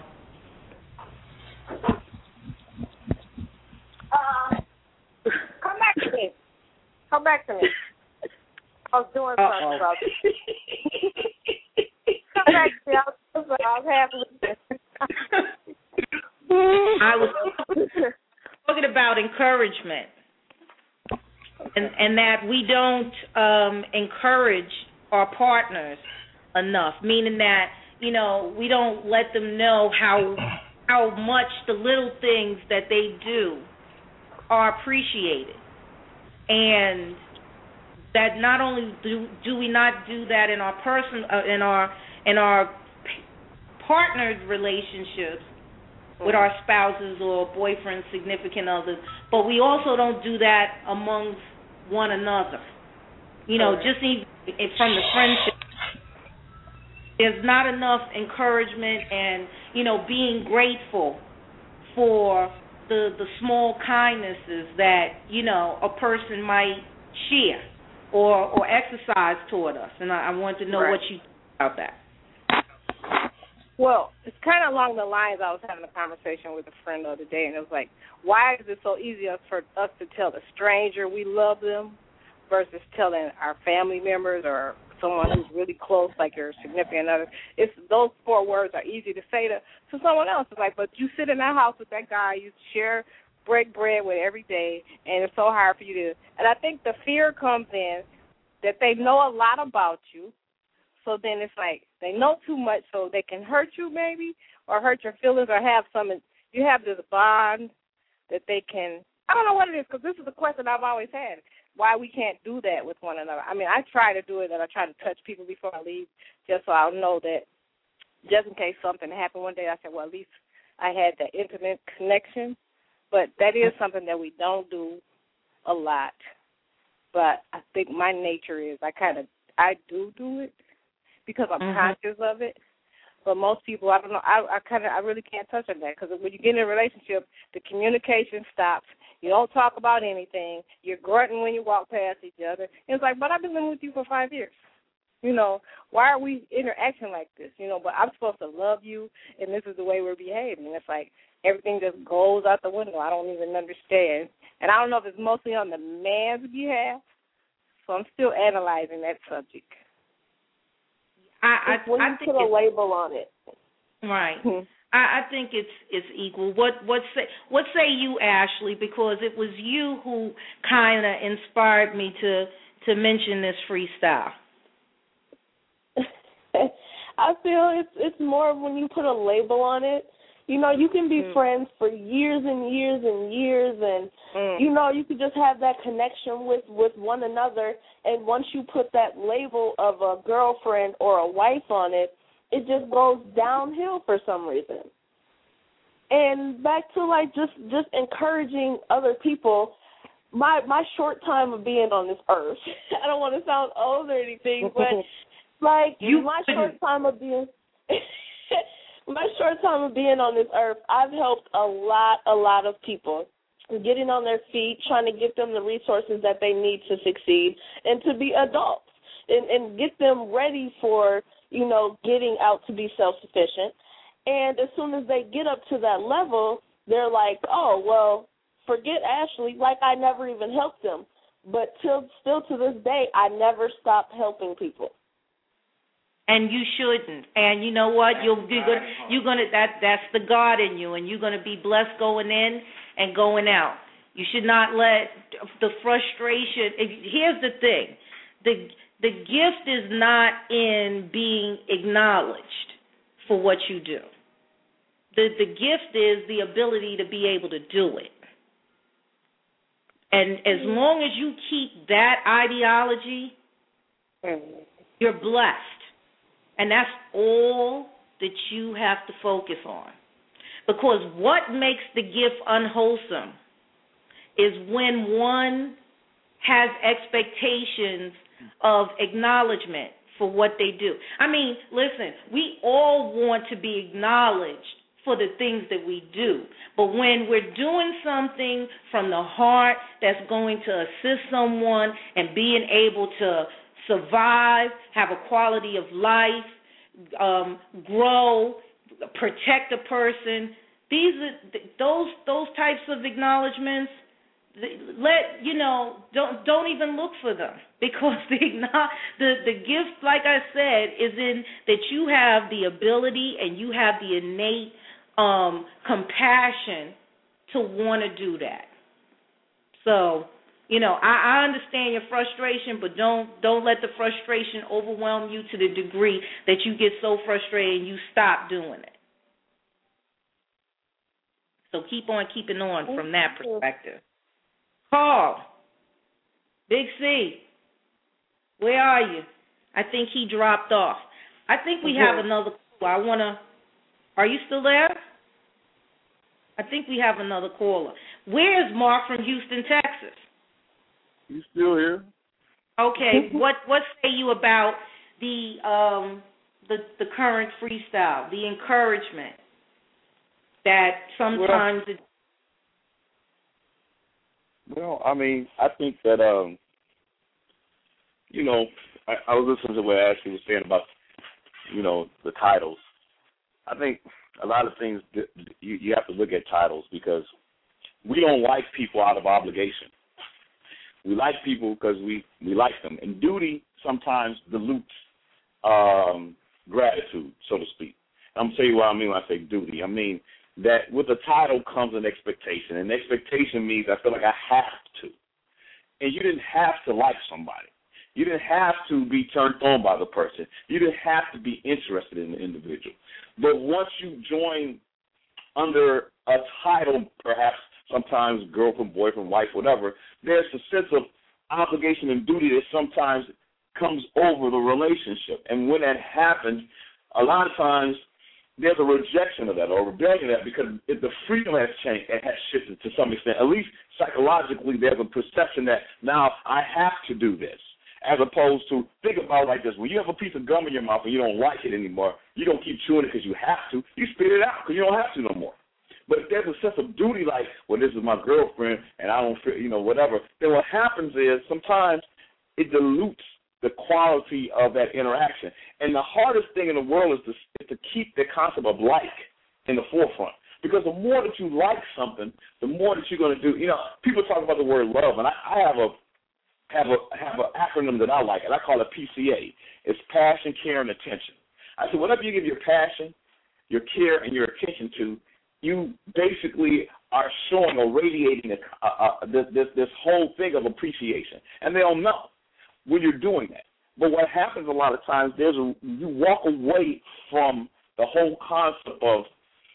F: Uh, come back to me. Come back to me. I was doing
B: Uh-oh.
F: something about it. Come back to me. I was, I was half listening.
B: I was talking about encouragement, and and that we don't um, encourage our partners enough, meaning that, you know, we don't let them know how how much the little things that they do are appreciated, and that not only do, do we not do that in our person uh, in our in our partners' relationships with our spouses or boyfriends, significant others, but we also don't do that amongst one another. You know, just even from the friendship. There's not enough encouragement and, you know, being grateful for the the small kindnesses that, you know, a person might share or or exercise toward us. And I, I want to know
F: right.
B: what you think about that.
F: Well, it's kind of along the lines. I was having a conversation with a friend the other day, and it was like, why is it so easy for us to tell a stranger we love them versus telling our family members or someone who's really close, like your significant other? It's those four words are easy to say to, to someone else. It's like, but you sit in that house with that guy, you share, break bread with every day, and it's so hard for you to. And I think the fear comes in that they know a lot about you, so then it's like they know too much, so they can hurt you maybe, or hurt your feelings, or have some. You have this bond that they can. I don't know what it is, because this is a question I've always had. Why we can't do that with one another. I mean, I try to do it, and I try to touch people before I leave, just so I'll know that, just in case something happened one day, I said, well, at least I had that intimate connection. But that is something that we don't do a lot. But I think my nature is I kind of, I do do it because I'm mm-hmm. conscious of it. But most people, I don't know, I, I kind of, I really can't touch on that, because when you get in a relationship, the communication stops. You don't talk about anything. You're grunting when you walk past each other. And it's like, but I've been living with you for five years. You know, why are we interacting like this? You know, but I'm supposed to love you, and this is the way we're behaving. It's like everything just goes out the window. I don't even understand. And I don't know if it's mostly on the man's behalf, so I'm still analyzing that subject.
B: I, I,
G: when
B: I
G: you
B: think
G: put a label on it.
B: Right.
G: Hmm.
B: I, I think it's it's equal. What what say what say you, Ashley? Because it was you who kind of inspired me to to mention this freestyle.
G: I feel it's it's more when you put a label on it. You know, you can be
B: mm.
G: friends for years and years and years, and,
B: mm.
G: you know, you can just have that connection with, with one another, and once you put that label of a girlfriend or a wife on it, it just goes downhill for some reason. And back to, like, just, just encouraging other people, my my short time of being on this earth, I don't want to sound old or anything, but, like,
B: you
G: my short time of being... My short time of being on this earth, I've helped a lot, a lot of people getting on their feet, trying to get them the resources that they need to succeed and to be adults and, and get them ready for, you know, getting out to be self-sufficient. And as soon as they get up to that level, they're like, oh, well, forget Ashley, like I never even helped them. But till, still to this day, I never stopped helping people.
B: And you shouldn't. And you know what? You'll you're gonna, you're gonna that that's the God in you, and you're gonna be blessed going in and going out. You should not let the frustration. If, here's the thing: the the gift is not in being acknowledged for what you do. The the gift is the ability to be able to do it. And as long as you keep that ideology, you're blessed. And that's all that you have to focus on. Because what makes the gift unwholesome is when one has expectations of acknowledgement for what they do. I mean, listen, we all want to be acknowledged for the things that we do. But when we're doing something from the heart that's going to assist someone and being able to survive, have a quality of life, um, grow, protect a person. These are those those types of acknowledgments. Let you know, don't don't even look for them, because the the the gift, like I said, is in that you have the ability and you have the innate um, compassion to want to do that. So. You know, I, I understand your frustration, but don't don't let the frustration overwhelm you to the degree that you get so frustrated and you stop doing it. So keep on keeping on from that perspective. Paul, Big C, where are you? I think he dropped off. I think we have another caller. I want to, are you still there? I think we have another caller. Where is Mark from Houston, Texas?
E: You still here?
B: Okay. what what say you about the um the the current freestyle, the encouragement that sometimes
E: well,
B: it
E: well, I mean, I think that um you know, I, I was listening to what Ashley was saying about, you know, the titles. I think a lot of things that you you have to look at titles, because we don't like people out of obligation. We like people because we, we like them. And duty sometimes dilutes um, gratitude, so to speak. I'm going to tell you what I mean when I say duty. I mean that with the title comes an expectation. And expectation means I feel like I have to. And you didn't have to like somebody. You didn't have to be turned on by the person. You didn't have to be interested in the individual. But once you join under a title, perhaps, sometimes girlfriend, boyfriend, wife, whatever, there's a sense of obligation and duty that sometimes comes over the relationship. And when that happens, a lot of times there's a rejection of that or rebellion of that, because if the freedom has changed, it has shifted to some extent. At least psychologically, there's a perception that now I have to do this, as opposed to, think about it like this. When you have a piece of gum in your mouth and you don't like it anymore, you don't keep chewing it because you have to. You spit it out because you don't have to no more. But if there's a sense of duty, like, well, this is my girlfriend and I don't feel, you know, whatever, then what happens is sometimes it dilutes the quality of that interaction. And the hardest thing in the world is to, is to keep the concept of like in the forefront. Because the more that you like something, the more that you're going to do. You know, people talk about the word love, and I, I have a have a have an acronym that I like, and I call it P C A. It's passion, care, and attention. I said, whatever you give your passion, your care, and your attention to, you basically are showing or radiating a, a, a, this, this this whole thing of appreciation, and they don't know when you're doing that. But what happens a lot of times, there's a, you walk away from the whole concept of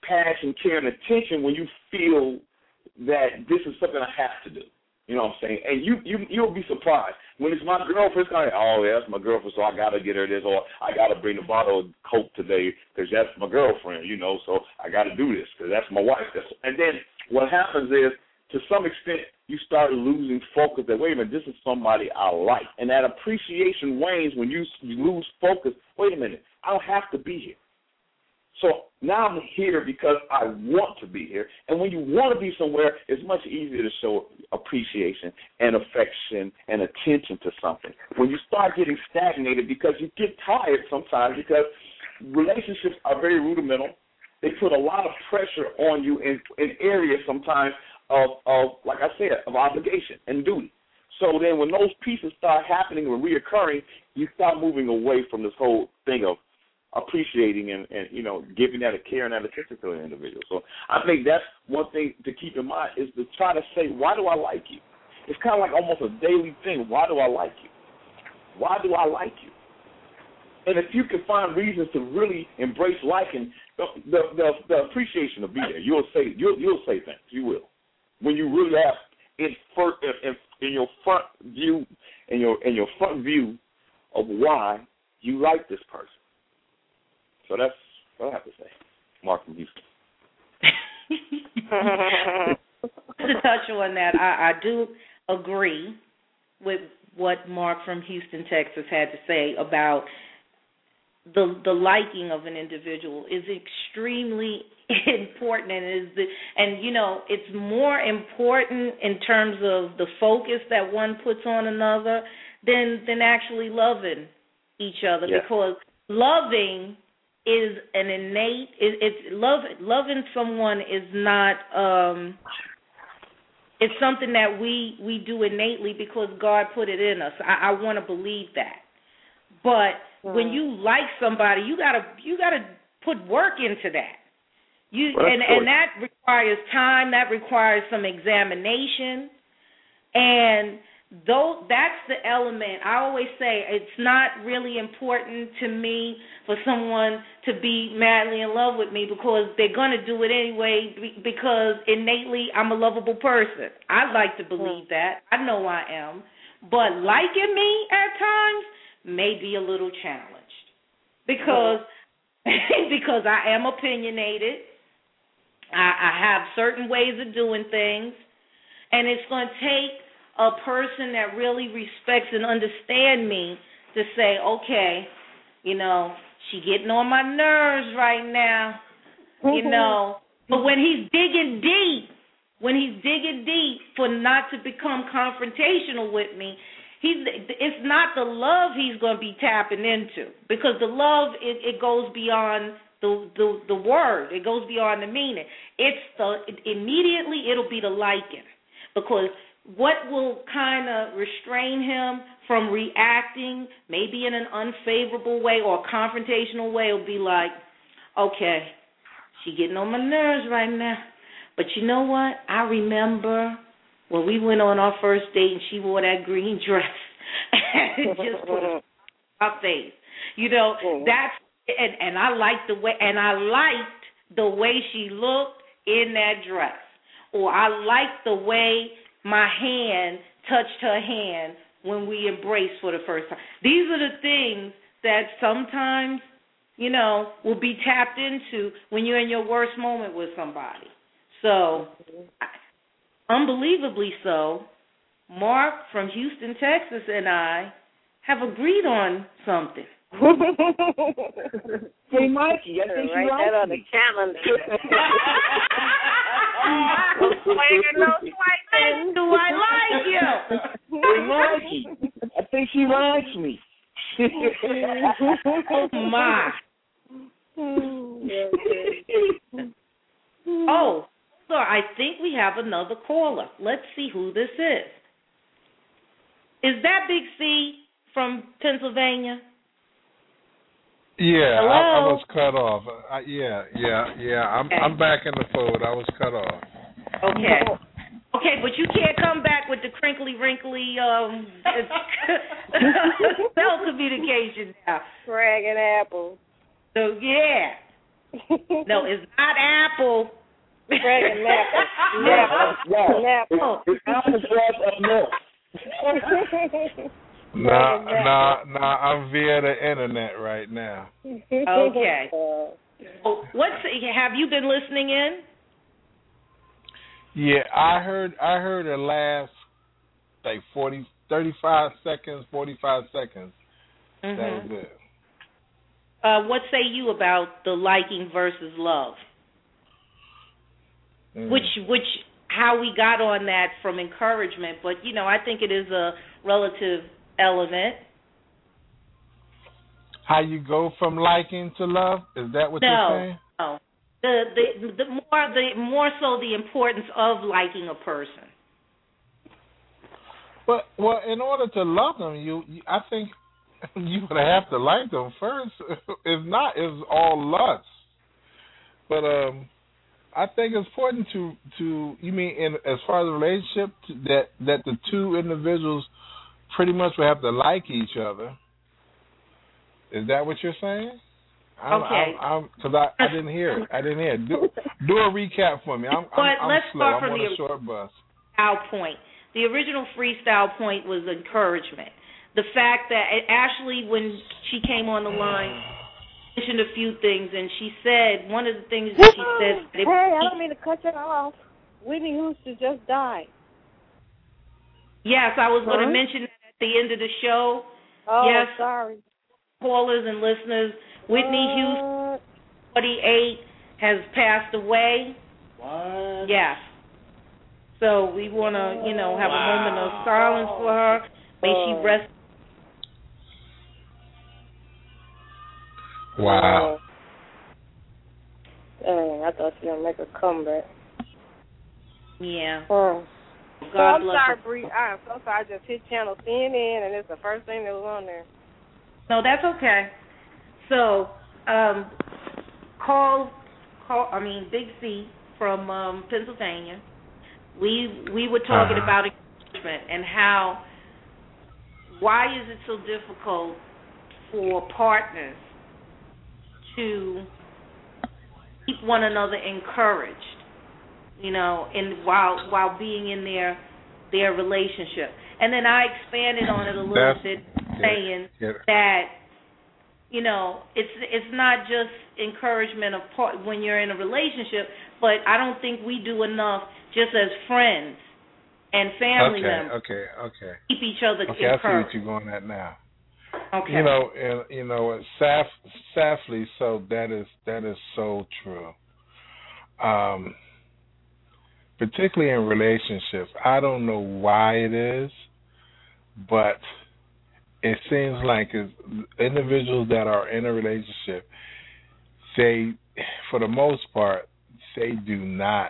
E: passion, care, and attention when you feel that this is something I have to do. You know what I'm saying? And you, you, you'll be surprised. When it's my girlfriend, it's kind of, oh, yeah, that's my girlfriend, so I got to get her this, or I got to bring the bottle of Coke today because that's my girlfriend, you know, so I got to do this because that's my wife. That's, and then what happens is, to some extent, you start losing focus that, wait a minute, this is somebody I like. And that appreciation wanes when you, you lose focus. Wait a minute, I don't have to be here. So now I'm here because I want to be here. And when you want to be somewhere, it's much easier to show appreciation and affection and attention to something. When you start getting stagnated because you get tired sometimes because relationships are very rudimental. They put a lot of pressure on you in, in areas sometimes of, of, like I said, of obligation and duty. So then when those pieces start happening and reoccurring, you start moving away from this whole thing of appreciating and, and, you know, giving that a care and that attention to an individual. So I think that's one thing to keep in mind is to try to say, why do I like you? It's kind of like almost a daily thing. Why do I like you? Why do I like you? And if you can find reasons to really embrace liking, the the, the, the appreciation will be there. You'll say you'll you'll say things. You will. When you really have in, first, in, in your front view, in your in your front view of why you like this person. So that's what I have to say. Mark from Houston.
B: To touch on that, I, I do agree with what Mark from Houston, Texas had to say about the the liking of an individual is extremely important, and is the, and you know it's more important in terms of the focus that one puts on another than than actually loving each other, yeah. Because loving is an innate. It, it's love. Loving someone is not. Um, it's something that we we do innately because God put it in us. I, I want to believe that, but mm. when you like somebody, you gotta you gotta put work into that. You well, and and that requires time. That requires some examination, and though that's the element. I always say it's not really important to me for someone to be madly in love with me because they're going to do it anyway because innately I'm a lovable person. I like to believe that. I know I am. But liking me at times may be a little challenged because, because I am opinionated. I, I have certain ways of doing things, and it's going to take a person that really respects and understands me to say, okay, you know, she getting on my nerves right now, you know. But when he's digging deep, when he's digging deep for not to become confrontational with me, he's it's not the love he's going to be tapping into because the love, it, it goes beyond the, the the word. It goes beyond the meaning. It's the it, immediately it'll be the liking because what will kind of restrain him from reacting maybe in an unfavorable way or confrontational way will be like, okay, she getting on my nerves right now. But you know what? I remember when we went on our first date and she wore that green dress and it just put a my face. You know, mm-hmm. that's and, and I liked the way and I liked the way she looked in that dress. Or I liked the way my hand touched her hand when we embraced for the first time. These are the things that sometimes, you know, will be tapped into when you're in your worst moment with somebody. So, unbelievably so, Mark from Houston, Texas, and I have agreed on something.
E: Hey, Mikey, I think
F: write
E: you
F: that on the calendar.
B: Do I like you?
E: Hey, Mikey, I think she likes me.
B: Oh, my. Oh, so I think we have another caller. Let's see who this is. Is that Big C from Pennsylvania?
C: Yeah,
B: Hello?
C: I, I was cut off. I, yeah, yeah, yeah. I'm okay. I'm back in the fold. I was cut off.
B: Okay. Okay, but you can't come back with the crinkly, wrinkly um, cell communication now.
F: Dragon apple.
B: So, yeah. No, it's not Apple.
F: Craig and Napple. Napple.
E: Napple. It's applesauce up north.
C: Nah, nah, nah. I'm via the internet right now.
B: Okay. Oh, what's have you been listening in?
C: Yeah, I heard. I heard the last like forty, thirty-five seconds, forty-five seconds. Mm-hmm. That was it.
B: Uh, what say you about the liking versus love? Mm. Which, which, how we got on that from encouragement, but you know, I think it is a relative element.
C: How you go from liking to love? Is that what
B: no,
C: you're saying?
B: No, the the the more the more so the importance of liking a person.
C: But well, in order to love them, you, you I think you would have to like them first. If not, it's all lust. But um, I think it's important to to you mean in as far as the relationship to, that that the two individuals pretty much would have to like each other. Is that what you're saying? I'm,
B: okay.
C: Because I, I didn't hear it. I didn't hear it. Do, do a recap for me. I'm,
B: but
C: I'm, I'm
B: let's
C: slow.
B: start
C: I'm
B: from
C: on
B: the
C: a short bus.
B: Freestyle point. The original freestyle point was encouragement. The fact that Ashley, when she came on the line, mentioned a few things, and she said one of the things that she said.
F: Hey, I don't mean to cut you off. Whitney Houston just died.
B: Yes, I was
F: huh?
B: going to mention that at the end of the show.
F: Oh,
B: yes,
F: sorry.
B: Callers and listeners, Whitney
F: uh,
B: Houston, forty-eight, has passed away.
D: What?
B: Yes. So we want to, you know, have wow. a moment of silence for her. May she rest.
C: Wow.
F: Dang, I thought she was going to make a comeback.
B: Yeah.
F: Oh.
B: God
F: oh, I'm
B: bless
F: sorry,
B: her.
F: Bree. I'm so sorry. I just hit channel C N N, and it's the first thing that was on there.
B: No, that's okay. So, um, call, call. I mean, Big C from um, Pennsylvania. We we were talking
C: uh-huh.
B: about encouragement and how why is it so difficult for partners to keep one another encouraged, you know, and while while being in their their relationship. And then I expanded on it a little
C: That's,
B: bit,
C: yeah,
B: saying
C: yeah.
B: that, you know, it's it's not just encouragement of part when you're in a relationship, but I don't think we do enough just as friends and family
C: okay,
B: members.
C: Okay, okay,
B: keep each other
C: okay,
B: encouraged.
C: I see what you're going at now.
B: Okay.
C: You know, and you know, saf, sadly, so that is that is so true. Um, particularly in relationships, I don't know why it is, but it seems like it's individuals that are in a relationship, they, for the most part, they do not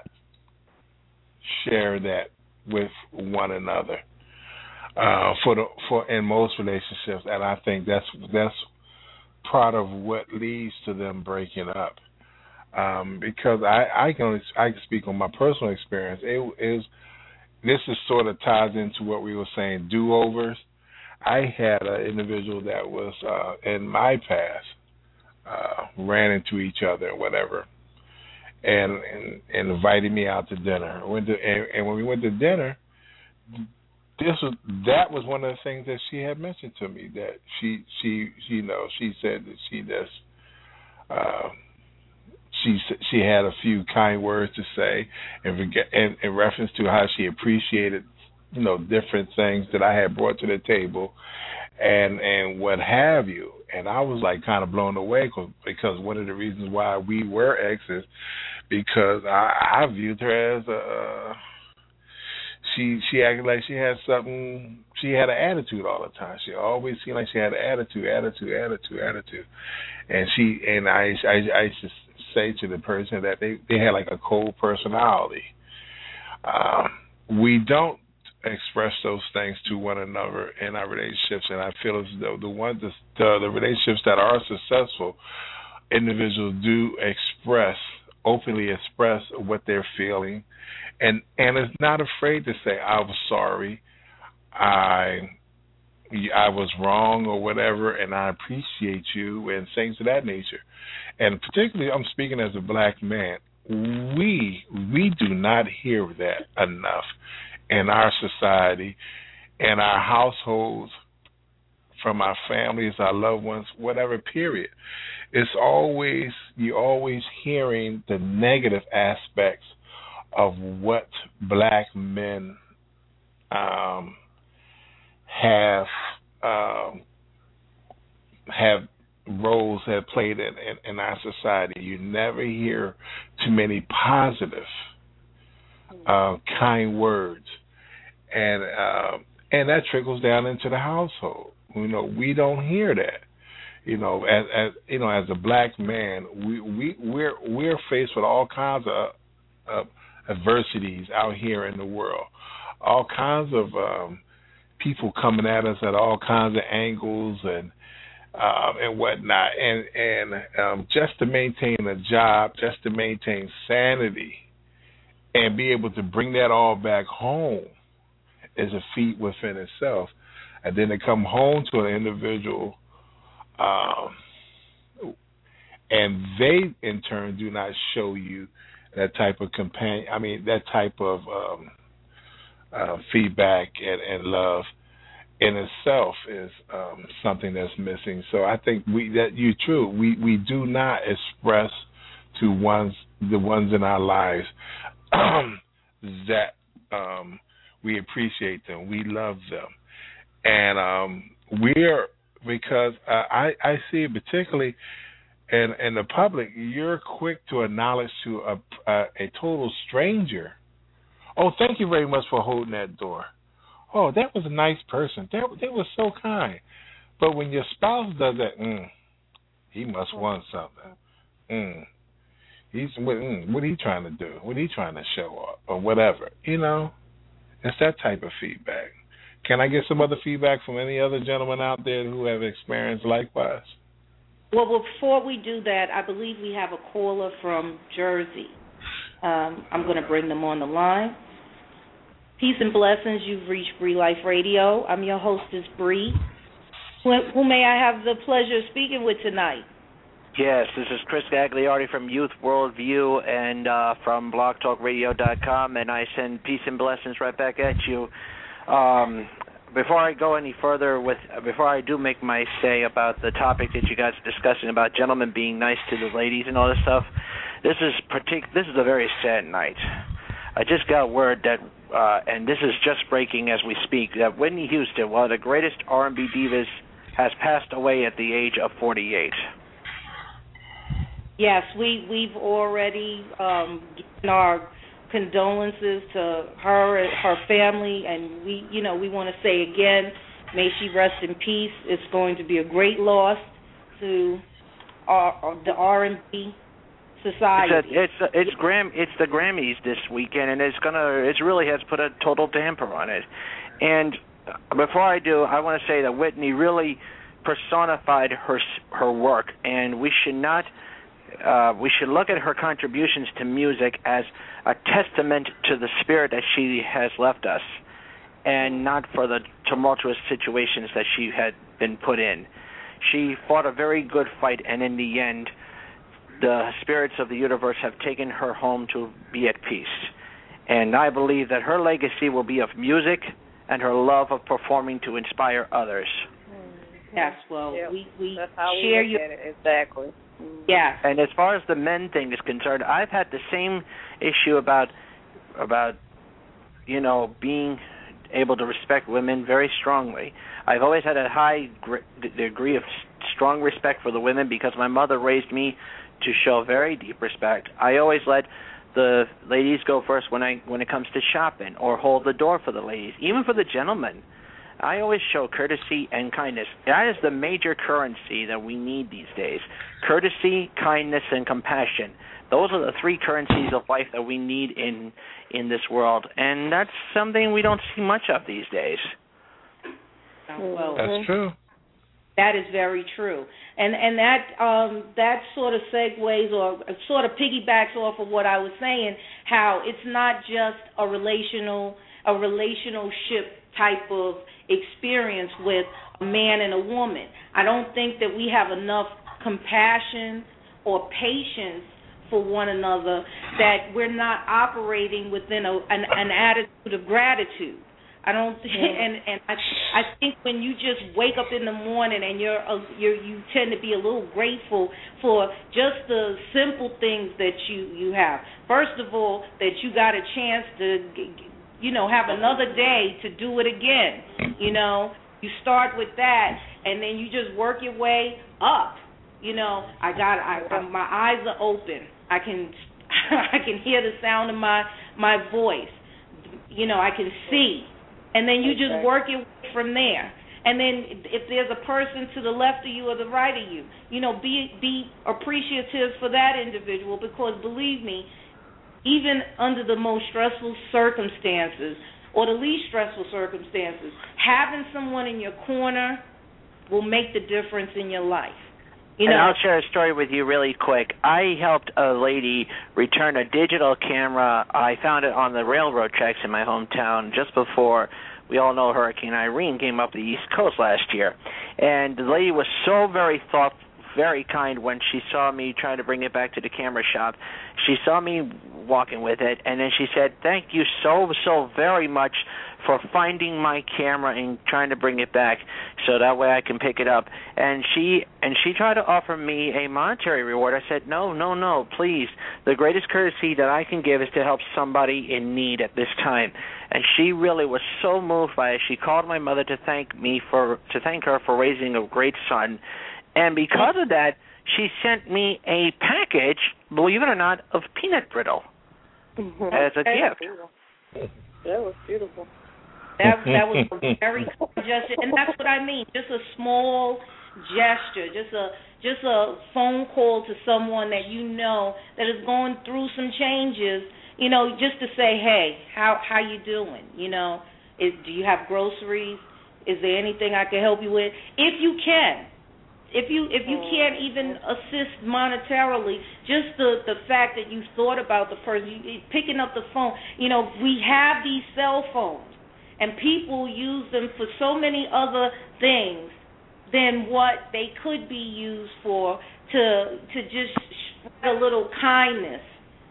C: share that with one another. Uh, for the for in most relationships, and I think that's that's part of what leads to them breaking up. Um, because I, I can only, I can speak on my personal experience. It is this is sort of ties into what we were saying, do-overs. I had an individual that was uh, in my past uh, ran into each other or whatever, and, and and invited me out to dinner. Went to and, and when we went to dinner. This was that was one of the things that she had mentioned to me, that she she, she you know she said that she just uh, she she had a few kind words to say in, in in reference to how she appreciated, you know, different things that I had brought to the table and and what have you. And I was like kind of blown away because one of the reasons why we were exes, because I, I viewed her as a She she acted like she had something. She had an attitude all the time. She always seemed like she had an attitude, attitude, attitude, attitude. And she and I I, I used to say to the person that they, they had like a cold personality. Um, we don't express those things to one another in our relationships, and I feel as though the ones the the relationships that are successful, individuals do express openly express what they're feeling. And and is not afraid to say, I was sorry, I I was wrong or whatever, and I appreciate you, and things of that nature. And particularly, I'm speaking as a black man. We we do not hear that enough in our society, in our households, from our families, our loved ones, whatever. Period. It's always you're always hearing the negative aspects of what black men um, have um, have roles have played in, in, in our society. You never hear too many positive, uh, kind words, and uh, and that trickles down into the household. You know, we don't hear that. You know, as, as you know, as a black man, we we we're we're faced with all kinds of uh, adversities out here in the world, all kinds of um, people coming at us at all kinds of angles and um, and whatnot, and and um, just to maintain a job, just to maintain sanity, and be able to bring that all back home is a feat within itself, and then to come home to an individual, um, and they in turn do not show you that type of companion. I mean, that type of um, uh, feedback and, and love in itself is um, something that's missing. So I think we that you're true. We we do not express to ones the ones in our lives um, that um, we appreciate them, we love them, and um, we're because uh, I I see it particularly. And in the public, you're quick to acknowledge to a, a, a total stranger, oh, thank you very much for holding that door. Oh, that was a nice person. That they was so kind. But when your spouse does that, mm, he must want something. Mm, he's what, mm, what are he trying to do? What are he trying to show off or whatever? You know, it's that type of feedback. Can I get some other feedback from any other gentlemen out there who have experienced likewise?
B: Well, before we do that, I believe we have a caller from Jersey. Um, I'm going to bring them on the line. Peace and blessings. You've reached Bree Life Radio. I'm your hostess, Bree. Who, who may I have the pleasure of speaking with tonight?
H: Yes, this is Chris Gagliardi from Youth Worldview and uh, from blog talk radio dot com, and I send peace and blessings right back at you. Um, Before I go any further with, before I do make my say about the topic that you guys are discussing about gentlemen being nice to the ladies and all this stuff, this is partic- This is a very sad night. I just got word that, uh, and this is just breaking as we speak, that Whitney Houston, one of the greatest R and B divas, has passed away at the age of forty-eight.
B: Yes, we we've already um, given our condolences to her and her family, and we, you know, we want to say again, may she rest in peace. It's going to be a great loss to our, the R and B society.
H: It's a, it's a, it's Gram it's the Grammys this weekend, and it's gonna it really has put a total damper on it. And before I do, I want to say that Whitney really personified her her work, and we should not. Uh, we should look at her contributions to music as a testament to the spirit that she has left us, and not for the tumultuous situations that she had been put in. She fought a very good fight, and in the end, the spirits of the universe have taken her home to be at peace. And I believe that her legacy will be of music and her love of performing to inspire others.
B: Yes, well, yeah. we, we
F: That's how we
B: share
F: look
B: your...
F: at it, exactly.
B: Yeah.
H: And as far as the men thing is concerned, I've had the same issue about, about, you know, being able to respect women very strongly. I've always had a high degree of strong respect for the women because my mother raised me to show very deep respect. I always let the ladies go first when I when it comes to shopping, or hold the door for the ladies, even for the gentlemen. I always show courtesy and kindness. That is the major currency that we need these days. Courtesy, kindness, and compassion. Those are the three currencies of life that we need in in this world, and that's something we don't see much of these days.
B: Well,
C: that's true.
B: That is very true, and and that um, that sort of segues or sort of piggybacks off of what I was saying. How it's not just a relational a relationship type of experience with a man and a woman. I don't think that we have enough compassion or patience for one another, that we're not operating within a, an, an attitude of gratitude. I don't, yeah. and and I I think when you just wake up in the morning and you're a, you're you tend to be a little grateful for just the simple things that you you have. First of all, that you got a chance to, you know, have another day to do it again. You know, you start with that, and then you just work your way up. You know, I got I, I my eyes are open. I can I can hear the sound of my my voice. You know, I can see. And then you just work your way from there. And then if there's a person to the left of you or the right of you, you know, be be appreciative for that individual, because believe me, even under the most stressful circumstances or the least stressful circumstances, having someone in your corner will make the difference in your life. You know,
H: and I'll share a story with you really quick. I helped a lady return a digital camera. I found it on the railroad tracks in my hometown just before, we all know, Hurricane Irene came up the East Coast last year. And the lady was so very thoughtful, very kind when she saw me trying to bring it back to the camera shop. She saw me walking with it, and then she said, "Thank you so, so very much for finding my camera and trying to bring it back so that way I can pick it up." And she and she tried to offer me a monetary reward. I said, no, no, no, please. The greatest courtesy that I can give is to help somebody in need at this time. And she really was so moved by it. She called my mother to thank me for to thank her for raising a great son. And because of that, she sent me a package, believe it or not, of peanut brittle as a gift.
F: That was beautiful.
B: That that was a very gesture, and that's what I mean. Just a small gesture, just a just a phone call to someone that you know that is going through some changes. You know, just to say, hey, how how you doing? You know, is do you have groceries? Is there anything I can help you with? If you can. If you if you can't even assist monetarily, just the, the fact that you thought about the person, you, picking up the phone. You know, we have these cell phones, and people use them for so many other things than what they could be used for, to to just spread a little kindness,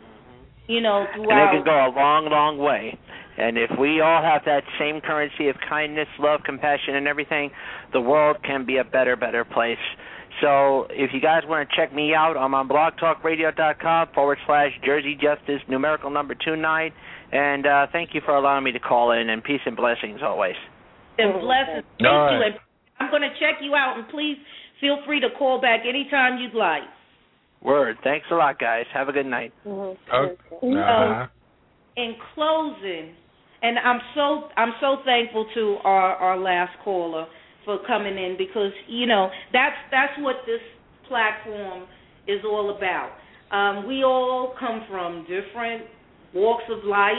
B: you know, throughout.
H: And it can go a long, long way. And if we all have that same currency of kindness, love, compassion, and everything, the world can be a better, better place. So if you guys want to check me out, I'm on blogtalkradio.com forward slash Jersey Justice, numerical number two nine. And uh, thank you for allowing me to call in, and peace and blessings always.
B: And blessings. Thank right. you. And I'm going to check you out, and please feel free to call back anytime you'd like.
H: Word. Thanks a lot, guys. Have a good night.
C: Mm-hmm. Okay.
B: Uh-huh. So, in closing, and I'm so I'm so thankful to our, our last caller for coming in, because you know that's that's what this platform is all about. Um, we all come from different walks of life,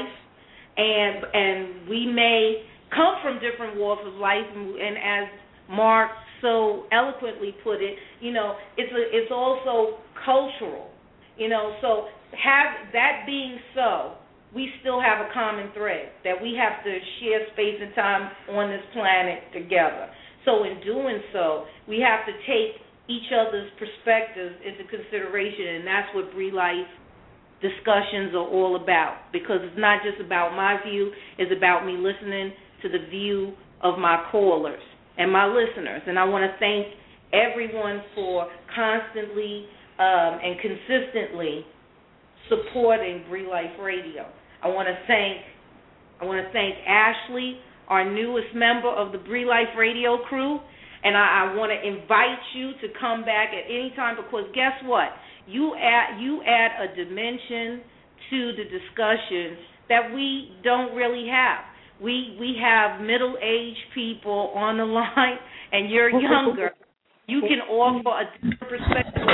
B: and and we may come from different walks of life, and, and as Mark so eloquently put it, you know, it's a, it's also cultural, you know. So have that being so, we still have a common thread that we have to share space and time on this planet together. So in doing so, we have to take each other's perspectives into consideration, and that's what Bree Life discussions are all about, because it's not just about my view, it's about me listening to the view of my callers and my listeners. And I want to thank everyone for constantly um, and consistently supporting Bree Life Radio. I want to thank I want to thank Ashley, our newest member of the Bree Life Radio crew, and I, I want to invite you to come back at any time, because guess what? You add you add a dimension to the discussion that we don't really have. We we have middle-aged people on the line, and you're younger. You can offer a different perspective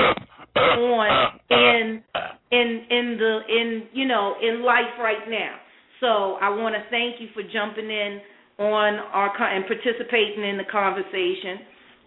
B: on in in in the in you know in life right now. So I want to thank you for jumping in on our and participating in the conversation.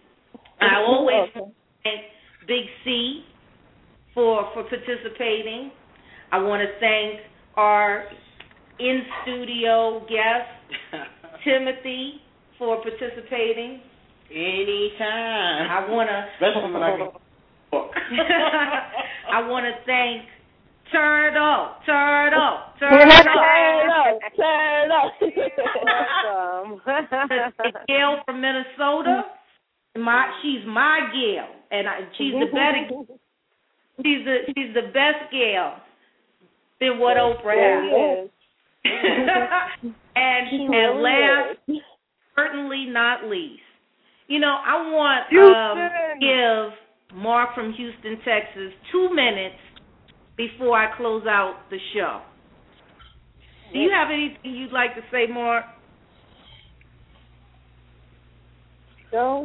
B: I always want to thank Big C for for participating. I want to thank our in-studio guest Timothy for participating.
D: Anytime.
B: I wanna.
D: Especially when I can talk.
B: I wanna thank Turtle, Turtle, Turtle,
G: Turtle, Turtle.
B: Awesome. Gail from Minnesota. My, she's my Gail, and I, she's the better. She's the she's the best Gail than what Oprah has. and and last, certainly not least, you know, I want um, to give Mark from Houston, Texas, two minutes before I close out the show. Do you have anything you'd like to say, Mark?
G: No.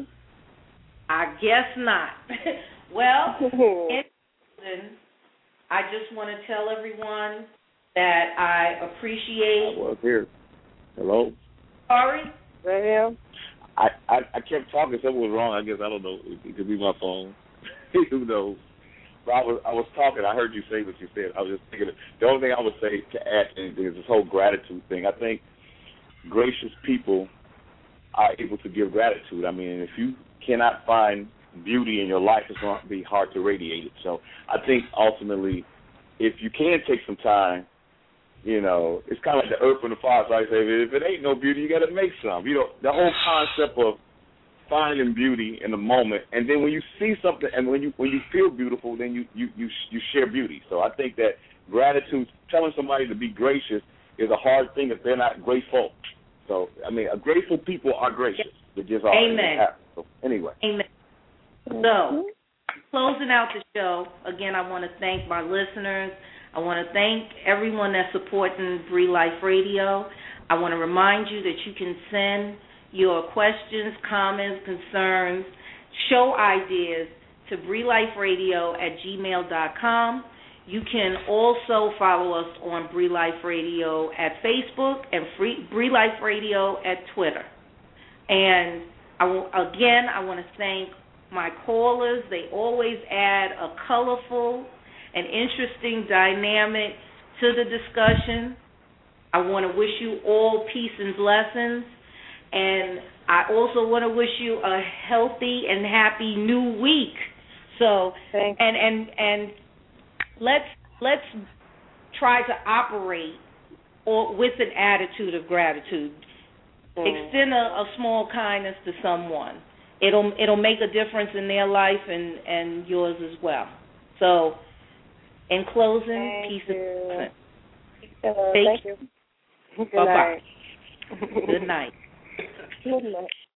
B: I guess not. Well, in closing, I just want to tell everyone that I appreciate.
E: I was here. Hello?
B: Sorry?
G: Radio?
E: I, I, I kept talking. Something was wrong. I guess, I don't know. It could be my phone. Who knows? But I was I was talking. I heard you say what you said. I was just thinking. The only thing I would say to add to anything is this whole gratitude thing. I think gracious people are able to give gratitude. I mean, if you cannot find beauty in your life, it's going to be hard to radiate it. So I think ultimately, if you can take some time, you know, it's kind of like the earth and the fire. So I say, if it ain't no beauty, you got to make some. You know, the whole concept of finding beauty in the moment, and then when you see something, and when you when you feel beautiful, then you you you, you share beauty. So I think that gratitude, telling somebody to be gracious, is a hard thing if they're not grateful. So I mean, a grateful people are gracious. They just are.
B: Amen.
E: So anyway.
B: Amen. So, closing out the show, again, I want to thank my listeners. I want to thank everyone that's supporting Bree Life Radio. I want to remind you that you can send your questions, comments, concerns, show ideas to bree life radio at gmail dot com. You can also follow us on Bree Life Radio at Facebook and Free, Bree Life Radio at Twitter. And I will, again, I want to thank my callers. They always add a colorful and interesting dynamic to the discussion. I want to wish you all peace and blessings. And I also want to wish you a healthy and happy new week. So,
G: Thanks.
B: and and and let's let's try to operate or with an attitude of gratitude. Mm. Extend a, a small kindness to someone. It'll it'll make a difference in their life and, and yours as well. So, in closing,
G: Thank
B: peace
G: you.
B: and
G: Hello,
B: Thank
G: thank you. Good
B: Bye-bye.
G: night.
B: Good night.
G: Good night.